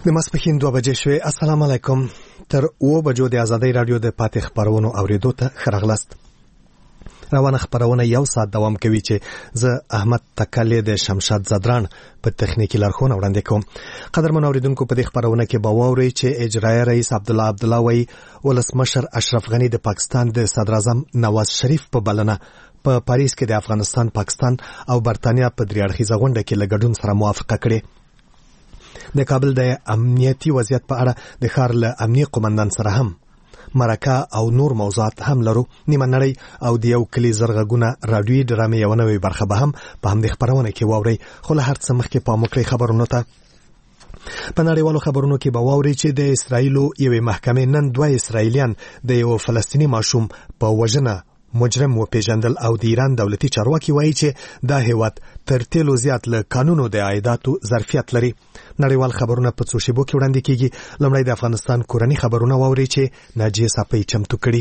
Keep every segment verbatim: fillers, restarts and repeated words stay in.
د ماسپښین دوه بجې شوې. السلام علیکم. تر اوه بجو د ازادۍ رادیو د پاتې خبرونو اوریدو ته ښه راغلاست. روانه خبرونه یو ساعت دوام کوي چې زه احمد تکلی د شمشاد زدران په تخنیکی لارښوونه وړاندې کوم. قدرمن اوریدونکو، په دې خبرونه کې به واورئ چې اجرایه رئیس عبدالله عبدالله وایي ولسمشر اشرف غنی د پاکستان د صدر اعظم نواز شریف په بلنه په پاریس کې د افغانستان، پاکستان او برتانیا په درې اړخیزه غونډه کې له ګډون سره موافقه کړې. د کابل د امنیتي وضعیت په اړه د ښار له امنیي قومندان سره هم مرکه او نور موضوعات هم لرو. نیمه نړۍ او د یو کلی زرغونه رادیوي ډرامې یو نوې برخه به هم په همدې خبرونه کې واورئ. خو له هر څه مخکې پام وکړئ خبرونو ته. په نړیوالو خبرونو کې به واورئ چې د اسرایلو یوې محکمې نن دوه اسرایلیان د یو فلسطیني ماشوم په وژنه مجرم وپیژندل او د ایران دولتي چارواکي وایي چې دا هیواد تر تیلو زیات له قانونو د عایداتو ظرفیت لري. نړیوال خبرونه په څو شیبو کې وړاندې کیږي. لومړی د افغانستان کورنی خبرونه واوري چې ناجیه صافی چمتو کړي.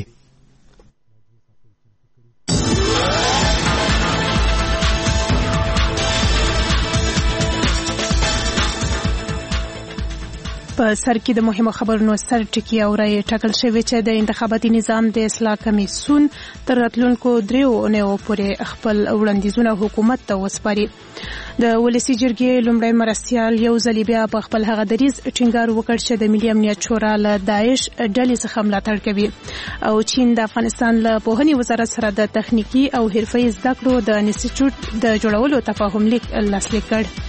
په سر کې د مهمو خبرونو سر ټکی او رای ټاکل شوی چې د انتخاباتي نظام د اصلاح کمیسیون تر راتلونکو دریو اونیو پورې خپل وړاندیزونه حکومت ته وسپاري. د ولسی جرګې لومړی مرستیال یو ځل بیا په خپل هغه دریځ ټینګار وکړ چې د ملي امنیت شورا له داعش ډلې څخه ملاتړ کوي او چین د افغانستان له پوهنې وزارت سره د تخنیکی او حرفي زده کړو د انسټیټیوټ د جوړولو تفاهم لیک لاسلیک کړ.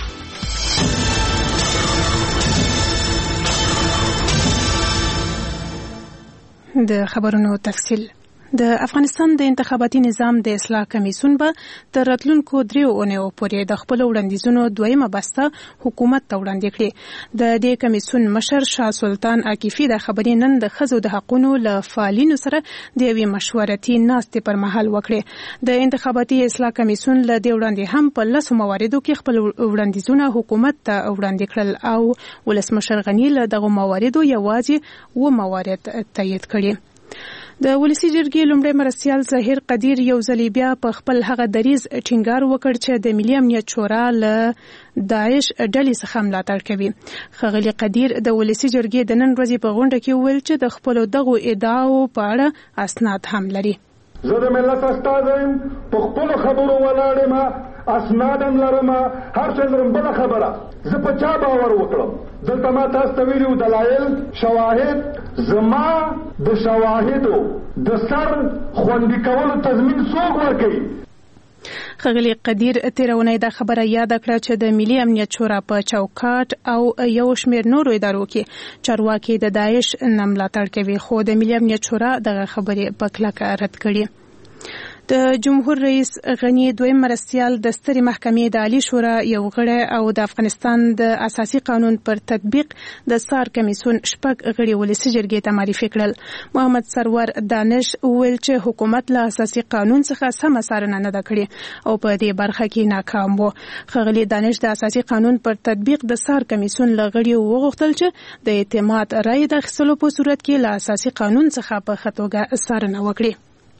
د خبرونو تفصیل. د افغانستان د انتخاباتي نظام د اصلاح کمیسیون به تر راتلونکو دریو اونیو پورې د خپل وړاندیزونو دویمه بسته حکومت ته وړاندې کړي. د دې کمیسیون مشر شاه سلطان عاکفي د خبرې نن د ښځو د حقوقو له فعالینو سره د یوې مشورتي ناستې پر مهال وکړي. د انتخاباتي اصلاح کمیسیون له دې وړاندې هم په لسو مواردو کې خپل وړاندیزونه حکومت ته وړاندې کړل او ولسمشر غنی له دغه مواردو یوازې و موارد تایید کړي. د ولسی جرګې لومړی مرستیال ظاهر قدیر یو ځل بیا په خپل هغه دریځ ټینګار وکړ چې د ملي امنیت شورا له داعش ډلې څخه ملاتړ کوي. ښاغلي قدیر د ولسی جرګې د نن ورځې په غونډه کې وویل چې د خپلو دغو ادعاو په اړه اسناد هم لري. زه د ملت استازی یم، په خپلو خبرو ولاړ یم، اسناد هم لرم، هر څه لرم. بله خبره، زه په چا باور وکړم؟ دلته ما تاسو ته ویلي دلایل، شواهد. زما د شواهدو د سر خوندي کولو تضمین څوک ورکوي؟ ښاغلي قدیر تیرونی دا خبره یاد کړه چې د ملي امنیت شورا په چوکاټ او یو شمېر نورو ادارو کې چارواکي د داعش نه ملاتړ کوي، خو د ملي امنیت شورا دغه خبرې په کلکه رد کړي. د جمهور رئیس غنی دویم مرستیال د سترې محکمې د عالی شورا یو غړی او د افغانستان د اساسي قانون پر تطبیق د سار کمیسیون شپږ غړي ولسی جرګې ته معرفي کړل. محمد سرور دانش ویل چې حکومت له اساسي قانون څخه سمه څارنه نه ده کړې او په دې برخه کې ناکام و. ښاغلي دانش د اساسي قانون پر تطبیق د سار کمیسیون له غړیو وغوښتل چې د اعتماد رای د اخیستلو په صورت کې له اساسي قانون څخه په ښه توګه څارنه وکړي.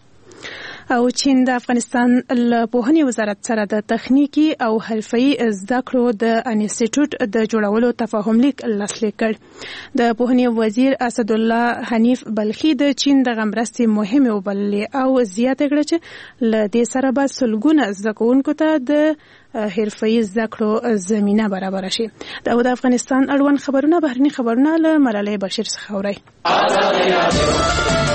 او چین د افغانستان له پوهنې وزارت سره د تخنیکی او حرفي زده کړو د انسټیټیوټ د جوړولو تفاهم لیک لاسلیک کړ. د پوهنې وزیر اسد الله حنیف بلخي د چین د مرستې مهمه وبللې او زیاته کړه چې له دې سره به سلګونه زده کوونکو ته د حرفي زده کړو زمينه برابر شي. دا د افغانستان اړوند خبرونه بهرني خبرونه له ملالۍ بشیر څخه اوري.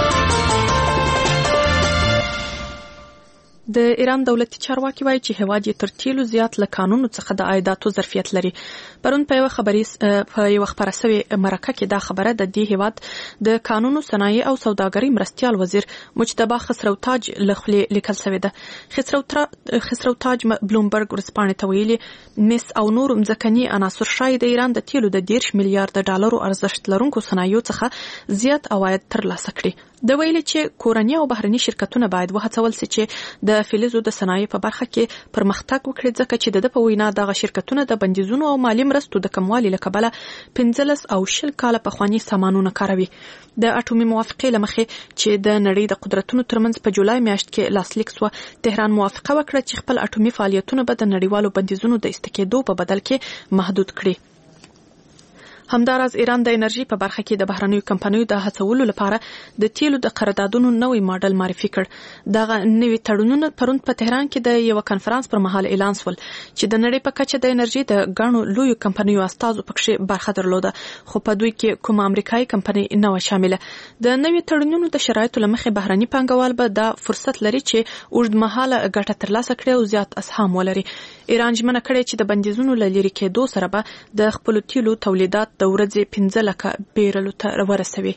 د ایران دولتي چارواکي وایي چې هیواد یې تر تیلو زیات له قانونو څخه د عایداتو ظرفیت لري. پرون په یو خبري په یو خبره سوي مرکه کې دا خبره د دې هیواد د قانونو صنایع او سوداګرۍ مرستيال وزیر مجتبی خسرو تاج لخوا لیکل شوی ده. خسرو خسرو تاج بلومبرګ ورسپانې ته ویلي مس او نور مځکني عناصر شاید د ایران د تیلو د ډیرش میلیارډ ډالرو ارزښت لرونکو صنایعو څخه زیات عواید ترلاسه کړي. د ویلي چې کورنۍ او بهرني شرکتونه باید وهڅول شي چې د فلزو د صنایع په برخه کې پرمختګ وکړي، ځکه چې د په وینا دغه شرکتونه د بندیزونو او مالی مرستو د کموالي له کبله پنځلس او شل کاله پخواني سامانونه کاروي. د اټومي موافقې لمخې چې د نړۍ د قدرتونو ترمنځ په جولای میاشت کې لاسلیک شو، تهران موافقه وکړه چې خپل اټومي فعالیتونه به د نړیوالو بندیزونو د استکېدو په بدل کې محدود کړي. همداراز ایران د انرژي په برخه کې د بهرنیو کمپنیو د هڅولو لپاره د تیلو د قراردادونو نوې ماډل معرفي کړ. دغه نوې تړونونه پرون په تهران کې د یو کانفرنس پر مهال اعلان شول چې د نړۍ په کچه د انرژي د غاڼو لوی کمپنیو استازو پکې برخه درلوده، خو په دوی کې کوم امریکایي کمپنی نه و شامله. د نوې تړونونو د شرایطو لمخې بهرني پانګوال به دا فرصت لري چې اوږدمهاله ګټه ترلاسه کړي او زیات اسهام ولري. ایران ژمنه کړې چې د بندیزونو له لرې کېدو سره به د خپل تیلو تولیدات د ورځې پنځه لکه بیرلو ته ورسوي.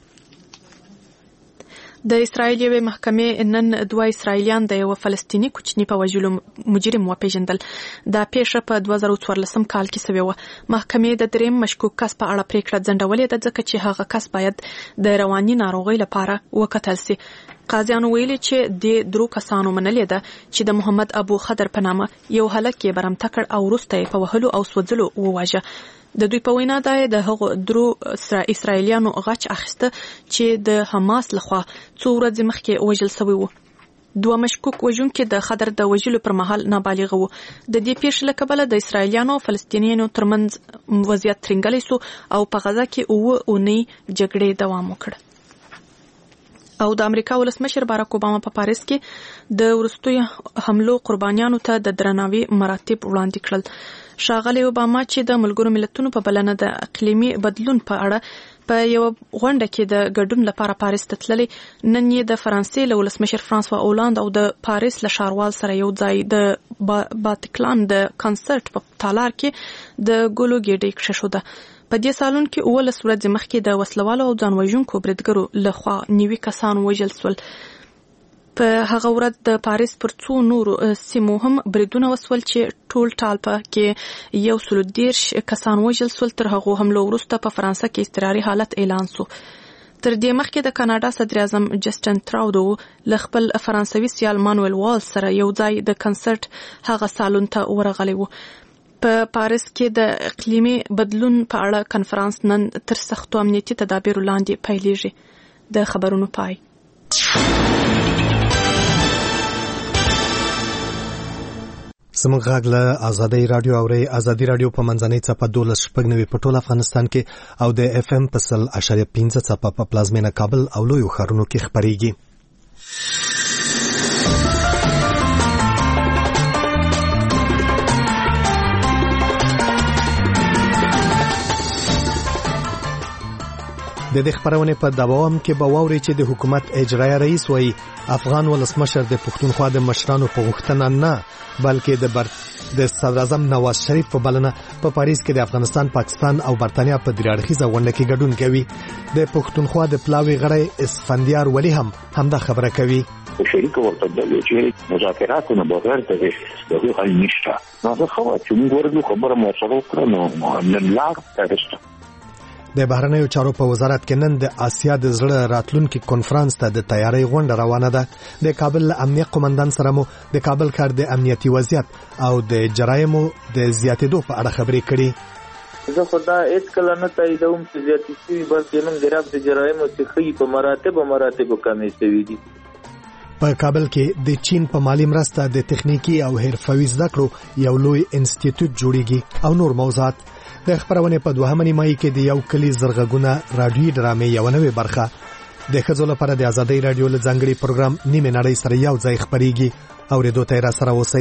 د اسرائیل یوې محکمې نن دوه اسرائیلیان د یو فلسطینی کوچني په وژلو مجرم وپیژندل. دا پیښه په دوه زره څوارلسم کال کې شوې وه. محکمې د دریم مشکوک کس په اړه پریکړه ځنډولې ده ځکه چې هغه کس باید د رواني ناروغۍ لپاره وکتل شي. قاضیانو ویلي چې د درو کسانو منلې ده چې د محمد ابو خضر په نامه یو هلک یې برمته کړ او وروسته یې په وهلو او سوځلو وواژه. د دوی په وینا دا د هغو درو اسرائیلیانو غچ اخیسته چې د حماس لخوا څو ورځې مخکې وژل شوي وو. دوه مشکوک وژونکي د خضر د وژلو پر مهال نابالغ وو. د دې پیښې له کبله د اسرائیلیانو او فلسطینیانو ترمنځ وضعیت ترنګلی سو او په غزه کې اوه اونۍ جګړې دوام وکړ. او د امریکا ولسمشر باراک اوباما په پاریس کې د وروستیو حملو قربانیانو ته د درناوي مراتب وړاندې کړل. ښاغلی اوباما چې د ملګرو ملتونو په بلنه د اقلیمي بدلون په اړه په یو غونډه کې د ګډون لپاره پاریس ته تللی، نن یې د فرانسې له ولسمشر فرانسوا اولاند او د پاریس له ښاروال سره یو ځای د باتکلان د کنسرت په تالار کې د ګلو ګېډۍ کښېښوده. په دې سالون کې اوولس ورځې مخکې د وسلوالو او ځان وژونکو بریدګرو لخوا نوي کسان وژل شول. په هغه ورځ د پاریس پر څو نورو سیمو هم بریدونه وسول چې ټول ټال په کې یو سل دېرش کسان وژل شول. تر هغو حملو وروسته په فرانسه کې اضطراري حالت اعلان شو. تر دې مخکې د کاناډا صدر اعظم جسټن تراودو له خپل فرانسوي سیال مانویل والز سره یو ځای د کنسرت هغه سالون ته ورغلی وو. په پاریس کې د اقلیمي بدلون په اړه کنفرانس نن تر سختو امنیتي تدابیرو لاندې پیلېږي. د خبرونو پای. زموږ غږ له ازادۍ رادیو اورئ. ازادي رادیو په منځنۍ څپه دولس شپږ نوي په ټول افغانستان کې او د اف ام په سل اشاریه پنځه څپه په پلازمینه کابل او لویو ښارونو کې خپرېږي. د دې خبرونه په دوام کې به واوري چې د حکومت اجرایي رئیس وایي افغان ولسمشر د پښتونخوا د مشرانو په غوښتنه نه بلکې د بر د صدر اعظم نواز شریف په بلنه په پاریس کې د افغانستان، پاکستان او برتانیا په درې اړخیزه غونډه کې ګډون کوي. د پښتونخوا د پلاوي غړی اسفندیار ولی هم همدا خبره کوي. شریک ورته د چې مذاکراتونه بغیر د دغه حل نشته. دا خو چې موږ ورته خبره مو سره وکړو نو نن لار ترسته. د بهرنیو چارو په وزارت کې نن د آسیا د زړه راتلونکي کنفرانس ته د تیاری غونډه روانه ده. د کابل امنیت قومندان سره مو د کابل ښار د امنیتي وضعیت او د جرایمو د زیاتېدو په اړه خبرې کړې. زه خو دا هیڅ کله نه تاییدوم چې زیاتې شوي، بلکې نن ګراف د جرایمو څخه په مراتبو مراتبو کمې شوي دي. په کابل کې د چین په مالی مرسته د تخنیکی او حرفوي زده کړو یو لوی انسټیټیوټ جوړیږي او نور موضوعات. د خبرونه په دوهمه نیمایي کې د یو کلی زرغونه رادیوي ډرامې یو نوې برخه د ښځو لپاره د ازادۍ رادیو له ځانګړي پروګرام نیمه نړۍ سره یو ځای خبرېږي. اورېدو ته را سره اوسئ.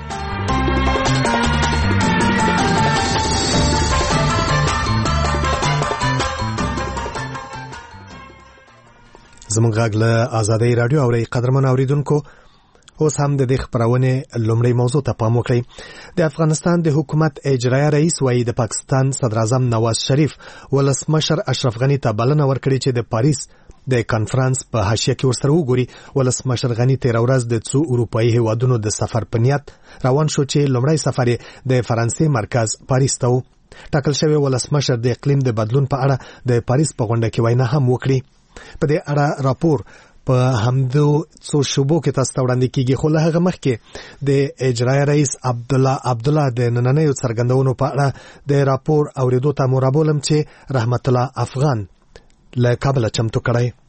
زموږ غږ له ازادۍ رادیو اورئ. قدرمن اوریدونکو، اوس هم د دې خبرونه لومړی موضوع ته پام وکړئ. د افغانستان د حکومت اجرایي رئیس وایي د پاکستان صدر اعظم نواز شریف ولسمشر اشرف غنی ته بلنه ورکړي چې د پاریس د کانفرنس په حاشیه کې ورسره وګوري. ولسمشر غنی تیر ورځ د څو اروپایي هیوادونو د سفر په نیت روان شو چې لومړی سفر د فرانسې مرکز پاریس ته و. ټاکل شوی ولسمشر د اقلیم د بدلون په اړه د پاریس په غونډه کې وینا هم وکړي. په دې اړه راپور په همدو څو شوبو کې تاسو ته وړاندې کیږي. خو له هغه مخکې د اجرایي رئیس عبد الله عبد الله د نننیو څرګندونو په اړه د راپور اوریدو ته مو رابولم چې رحمت الله افغان له کابل چمتو کړی.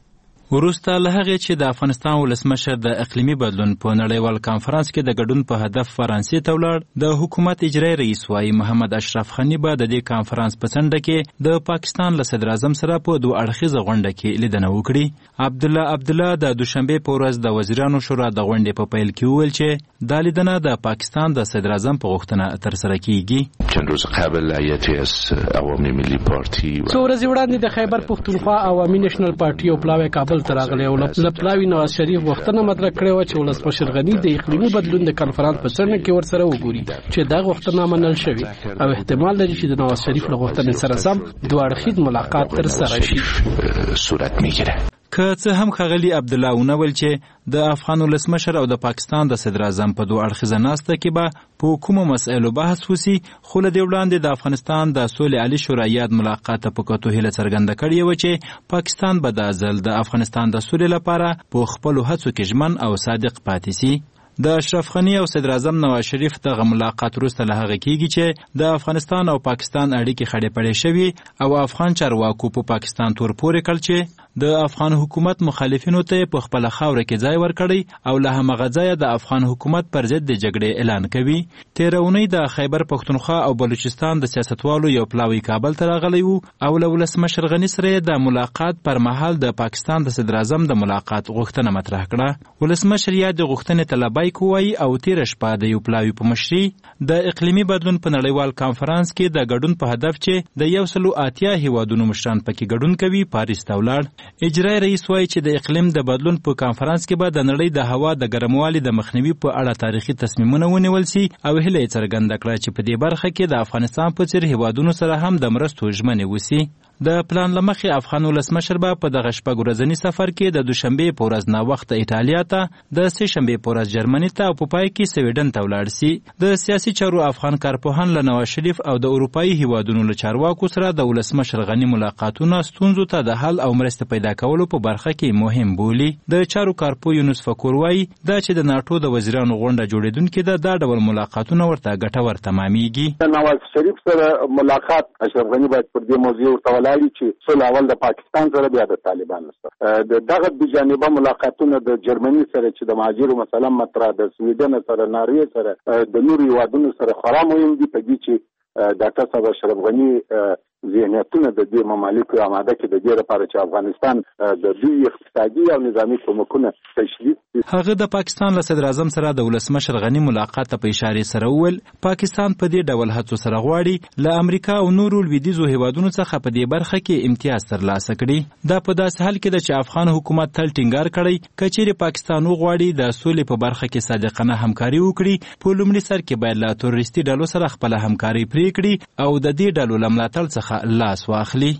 وروسته له هغې چې د افغانستان ولسمشر د اقلیمي بدلون په نړیوال کانفرنس کې د ګډون په هدف فرانسې ته ولاړ، د حکومت اجرایي رئیس وايي محمد اشرف غني به د دې کانفرنس په څنډه کې د پاکستان له صدر اعظم سره په دوه اړخیزه غونډه کې لیدنه وکړي. عبدالله عبدالله د دوشنبې په ورځ د وزیرانو شورا د غونډې په پیل کې وویل چې دا لیدنه د پاکستان د صدر اعظم په غوښتنه ترسره کیږي. چند روز قبل هیئت از عوامي ملي پارټي څو ورځې وړاندې د خیبر پښتونخوا عوامي نېشنل پارټي او پلاوی کابل تراغلی او لپلاوی نواز شریف غوښتنه مطرح کړې و چې ولسمشر غني د اقلیمي بدلون د کانفرنس په څنډه کې ورسره وګوري چې دا غوښتنه منل شوې او احتمال لري چې د نواز شریف له غوښتنې سره سم دوه اړخیز ملاقات ترسره شي. صورت میگیره. که څه هم ښاغلي عبدالله ونول چې د افغان ولسمشر او د پاکستان د صدر اعظم په دوه اړخیزه ناسته کې به په کومو مسایلو بحث وسي، خو له دې وړاندې د افغانستان د سولې عالي شورا یاد ملاقات ته په کتو هیله څرګنده کړې وه چې پاکستان به دا ځل د افغانستان د سولې لپاره په خپلو هڅو کې ژمن او صادق پاتې سي. د اشرف غني او صدر اعظم نواز شریف دغه ملاقات وروسته له هغه کېږي چې د افغانستان او پاکستان اړیکې خړې پړې شوي او افغان چارواکو په پاکستان تور پورې کړ چې د افغان حکومت مخالفینو ته په خپله خاوره کې ځای ورکړی او له همغه ځایه د افغان حکومت پر ضد د جګړې اعلان کوي. تېره اونۍ د خیبر پښتونخوا او بلوچستان د سیاستوالو یو پلاوی کابل ته راغلی و او له ولسمشر غني سره د ملاقات پر مهال د پاکستان د صدر اعظم د ملاقات غوښتنه مطرح کړه. ولسمشر یا د غوښتنې طلبای کوي او تیر شپه د یو پلاوی په مشري د اقلیمي بدلون په نړیوال کانفرنس کې د ګډون په هدف چې د یو سلو اتیا هیوادونو مشران پکې ګډون کوي پاریس ته ولاړ. اجرایي رئیس وايي چې د اقلیم د بدلون په کانفرنس کې به د نړۍ د هوا د ګرموالي د مخنیوي په اړه تاریخي تصمیمونه ونیول سي او هیله یې څرګنده کړه چې په دې برخه کې د افغانستان په څیر هیوادونو سره هم د مرستو ژمنې وسي. د پلان له مخې افغان ولسمشر به په دغه شپږ ورځني سفر کې د دوشنبې په ورځ ناوخته ایټالیا ته، د سې شنبې په ورځ جرمني ته او په پای کې سویډن ته ولاړ سي. د سیاسي چارو افغان کارپوهان له نواز شریف او د اروپایي هیوادونو له چارواکو سره د ولسمشر غني ملاقاتونه ستونزو ته د حل او مرسته پیدا کولو په برخه کې مهم بولي. د چارو کارپو یونس فکور وايي دا چې د ناټو د وزیرانو غونډه جوړیدونکې ده دا ډول ملاقاتونه ورته ګټور تمامیږي. نواز شریف سره ملاقات اشرف غني باید پر دې موضوع ورته ولاړ چې سول اول د پاکستان سره بیا د طالبانو سره د دغه د جانبه ملاقاتونه د جرمني سره چې د مهاجرو مثلا مطرح د سویډن سره، ناروې سره، د نورو هیوادونو سره خورا مهم دي په دې چې ډاکټر صاحب اشرف غني ذهنیتونه د دې ممالکو آماده کړي د دې لپاره چې افغانستان د دوی اقتصادي او نظامی کومکونه تشدید کړي. هغه د پاکستان له صدر اعظم سره د ولسمشر غني ملاقات ته په اشارې سره وویل پاکستان په دې ډول هڅو سره غواړي له امریکا او نورو لویدیځو هیوادونو څخه په دې برخه کې امتیاز ترلاسه کړي. دا په داسې حال کې ده چې افغان حکومت تل ټینګار کړی که چیرې پاکستان وغواړي د سولې په برخه کې صادقانه همکاري وکړي په لومړي سر کې باید له تروریستي ډلو سره خپله همکاري پرې کړي او د دې ډلو له ملاتړ څخه لاس واخلي.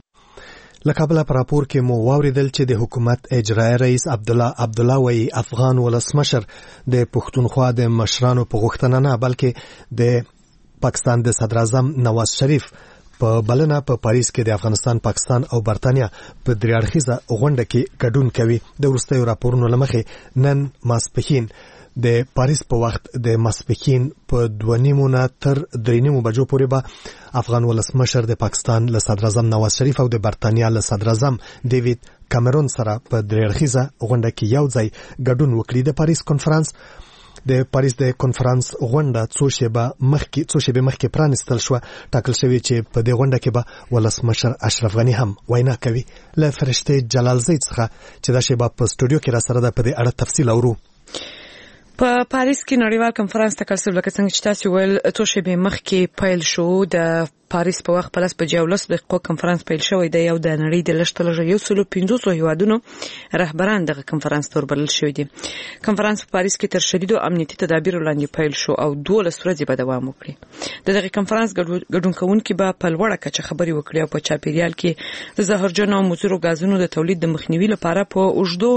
له کابله په راپور کې مو واوریدل چې د حکومت اجرایي رئیس عبدالله عبدالله وایي افغان ولسمشر د پښتونخوا د مشرانو په غوښتنه نه بلکې د پاکستان د صدر اعظم نواز شریف په بلنه په پاریس کې د افغانستان، پاکستان او برتانیا په درې اړخیزه غونډه کې ګډون کوي. د وروستیو راپورونو له مخې نن ماسپښین د پاریس په وخت د ماسپښین په دوه نیمو نه تر درې نیمو بجو پورې به افغان ولسمشر د پاکستان له صدر اعظم نواز شریف او د برتانیا له صدر اعظم ډیوید کامرون سره په درې اړخیزه غونډه کې یو ځای ګډون وکړي. د پاریس کنفرانس د پاریس د کنفرانس غونډه څو شیبه مخکې څو شیبه مخکې پرانستل شو. ټاکل شوی چې په دې غونډه کې به ولسمشر اشرف غني هم وینا کوي. له فرشته جلال زید څخه چې دا شیبه په سټوډیو کې را سره ده په دې اړه تفصیل اورو. په پاریس کې نړیوال کنفرانس تکل شو لکه څنګه چې تاسو ویل څو شیبه مخکې پیل شو. د پاریس په وخت پلاس په جولس دقیقو کنفرانس پیل شوی دی. یو د نړۍ د لشتلږه یو سلو پنځوس هیوادونو رهبران دغه کنفرانس تور بلل شوی دی. کنفرانس په پاریس کې تر شدید امنیتي تدابیر لاندې پیل شو او دولس ورځې به دوام وکړي. د دغه کنفرانس ګډونکونکو به په لوړه کچه خبري وکړي او په چاپیریال کې د زهرجن او مضرو غازونو د تولید د مخنیوي لپاره په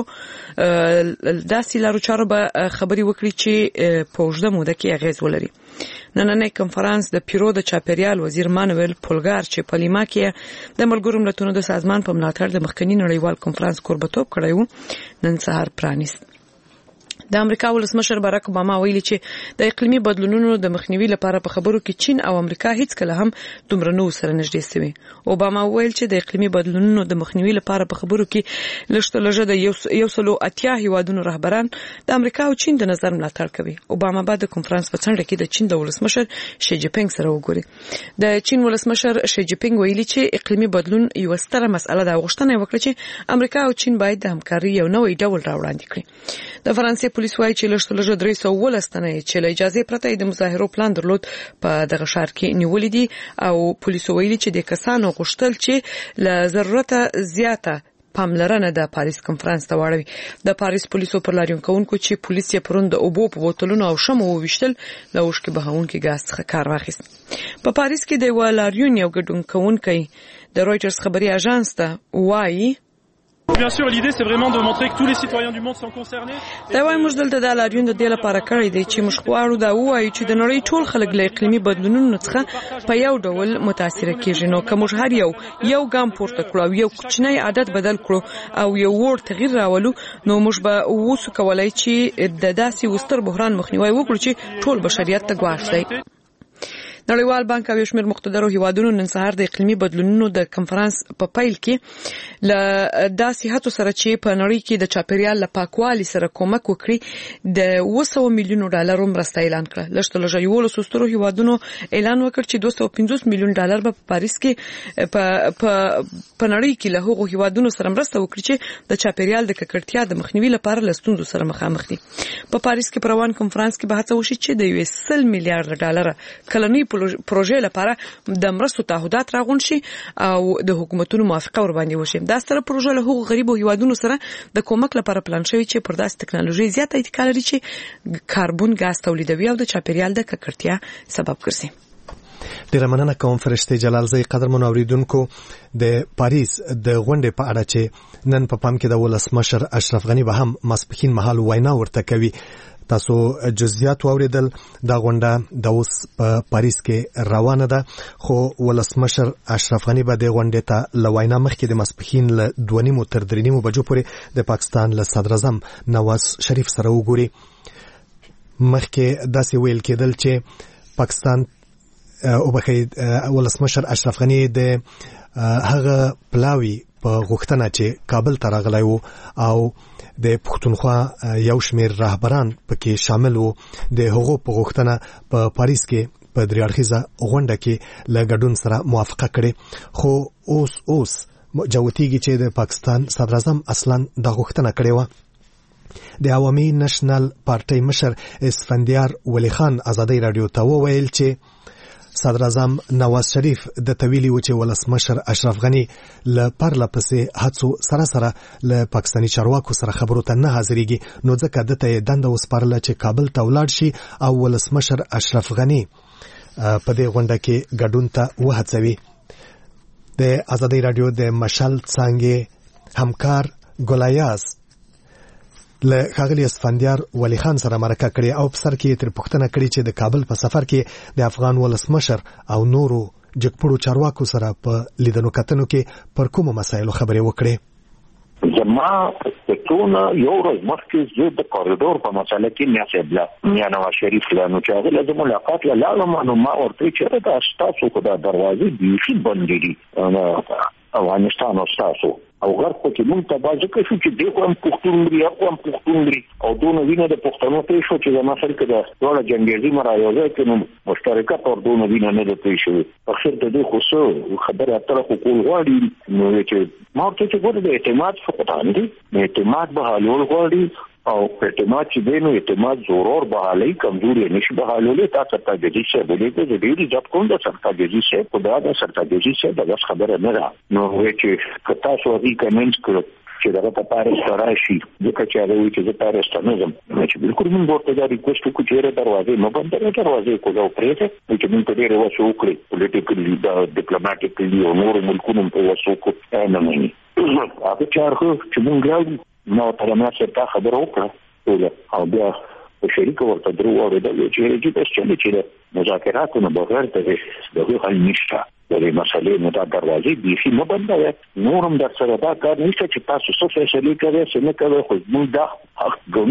اوږدو داسې لارو چارو به خبري وکړي چې په اوږده موده کې اغیز ولري. نننی کنفرانس د پیرو د چاپیریال وزیر مانویل پولګار چې په لیما کې د ملګرو ملتونو د سازمان په ملاتړ د مخکنی نړیوال کنفرانس کوربتوب کړی و نن سهار پرانیست. د امریکا ولسمشر باراک اوباما ویلي چې د اقلیمي بدلونونو د مخنیوي لپاره په خبرو کې چین او امریکا هیڅ کله هم دومره نو سره نږدې سوي. اوباما ویل چې د اقلیمي بدلونونو د مخنیوي لپاره په خبرو کې لږ لږه د یو سلو اتیا هیوادونو رهبران د امریکا او چین د نظر ملاتړ کوي. اوباما بعد د کنفرانس په څنډه کې د چین د ولسمشر شي جی پینګ سره وګوري. د چین ولسمشر شي جی پینګ ویلي چې اقلیمي بدلون یو ستره مسأله ده. غوښتنه وکړه چې امریکا او چین باید د همکاري یو نوې ډول راوړاندې کړي. د فرانسې پولیس وايي چې لږ لږه درې سوه ولس تنه چې له اجازه پرته د مظاهرو پلان درلود په دغه ښار کې نیولې دي او پولیس ویلي چې د کسانو غوښتل چې له ضرورت زیاته پاملرنه د پاریس کنفرانس ته واړوي. د پاریس پولیسو پر لاریون کوونکو چې پولیس یې پرون د اوبو په بوتلونو او شمو وویشتل له اوښکې بهونکي ګاز څخه کار واخیست. په پاریس کې د یو لاریون یو ګډون کوونکی د رويټرز خبري اژانس ته وایي Bien sûr, l'idée c'est vraiment de montrer que tous les citoyens du monde sont concernés. دا وايي موږ دلته د لاریون د دې لپاره کړی دی چې موږ غواړو دا وایو چې د نړۍ ټول خلک له اقلیمي بدلونونو څخه په یو ډول متاثر کیږي. نو که موږ هر یو یو ګام پورته کړو او یو کوچنی عادت بدل کړو او یو ور تغییر راولو نو موږ به وسو کولای چې د داسې وستر بحران مخنیوي وکړو چې ټول بشریت ته ګواښ دی. نړیوال بانک او شمیر مقتدرو هیوادونو نن سهار د اقلیمي بدلونونو د کنفرانس په پیل کې ل داسې هڅو سره چې په نړۍ کې د چاپیریال له پاکوالي سره کومک وکړي د دوه سوه میلیون ډالر مرسته اعلان کړه. لږ لږ یو له سترو هیوادونو اعلان وکړ چې دوه سوه پنځوس میلیون ډالر په پاریس کې په په نړۍ کې له هغو هیوادونو سره مرسته وکړي چې د چاپیریال د ککړتیا د مخنیوي لپاره له ستونزو سره مخامخ دي. په پاریس کې پروان کنفرانس کې به هڅه وشي چې د یو سل میلیارډ ډالر کلنی پروژې لپاره د مرستو تعهدات راغونډ شي او د حکومتونو موافقه ور باندې وشي. دا ستره پروژه له هغو غریبو هیوادونو سره د کومک لپاره پلان شوی چې پر داسې ټکنالوژي زیاته اتکا لري چې کاربن ګاز تولیدوي او د چاپیریال د ککړتیا سبب ګرځي. ډیره مننه کوم فرشته جلال زئی قدرمن اوریدونکو. د پاریس د غونډې په اړه چې نن په پام کې د ولسمشر اشرف غنی به هم ماسپښین مهال وینا ورته کوي. تاسو جزئیات واوریدل. دا غونډه د اوس په پاریس کې روانه ده خو ولسمشر اشرف غنی به د غونډې ته لوینا مخکې د ماسپښین له دوه نیمو تر درې نیمو بجو پورې د پاکستان له صدر اعظم نواز شریف سره وګوري. مخکې داسې ویل کېدل چې پاکستان او بخې ولسمشر اشرف غنی د هغه پلاوی په غوښتنه چې کابل ته راغلی وو او د پښتونخوا یو شمیر رهبران پکې شامل وو. د هغو په غوښتنه په پاریس کې په درې اړخیزه غونډه کې له ګډون سره موافقه کړې خو اوس اوس جوتیږي چې د پاکستان صدر اعظم اصلا د غوښتنه کړې و. د عوامي نېشنل پارټي مشر اسفندیار ولی خان آزادۍ رادیو ته وویل چې صدر اعظم نواز شریف د تویلی و چې ولسمشر اشرف غنی له پرله پسې هڅو سره سره له پاکستاني چارواکو سره خبرو ته نه حاضرېږي نو ځکه دته دنده وسپارله چې کابل ته ولاړ شي او ولسمشر اشرف غنی په دې غونډه کې ګډون ته وهڅوي. د آزادۍ رادیو د مشال څانګې همکار ګلایاز له ښاغلي اسفندیار ولی خان سره مرکه کړې او په سر کې تر پوښتنه کړې چې د کابل په سفر کې د افغان ولسمشر او نورو جګپړو چارواکو سره په لیدنو کتنو کې پر کومو مسایلو خبرې وکړې. زما ټونه یو ورځ مخکې زه د کوریډور په مسله کې میاسبله میا نواز شریف له نو چې هغه له ملاقات له لاله نو ما ورته چې دا تاسو کو دا دروازې بیخي بندې دي افغانستان او تاسو او غرب کې مونږ ته باندې کې شو چې دغه هم پښتون لري او هم پښتون لري او دونه وینه د پښتنو ته شو چې زما سره کې د ټول جنگیزي مرایوزه کې نو مشترکه تور دونه وینه نه ده پېښ شوی. په خیر د دې خصو خبره اتره خو کول غواړي نو چې ما ته چې ګوره د اعتماد فقدان دي اعتماد به حلول غواړي او اعتماد چې دینو اعتماد ضرور بحالي کمزوري نشي بحالولې تاسو ته د دې څه بلې د دې ځپ کوم د سرتاګي څه په دا د سرتاګي څه د خبره نه ده نو چې کتا سو دي کمنټ کړو چې دا په پاریس راشي ځکه چې هغه وی چې زه پاریس ته نه ځم چې بالکل موږ ورته دا ریکوست وکړو چې دروازې مو بندې دروازې کوو پرېته چې موږ ته ډېر وسو وکړي پولیټیکلی دا ډیپلوماټیکلی او نور ملکونو په وسو کو نه مې هغه چارخ چې موږ نو تر ما څه تا خبر وکړه او بیا په شریک ورته درو اورېدل چې چې چې مذاکراتو نه بغیر ته دغه حل نشته د مسلې نه دا دروازې بیخي نه بندوي نورم در سره دا کار نشته چې تاسو څه فیصله کوي څه نه کوي خو موږ دا حق ګڼو چې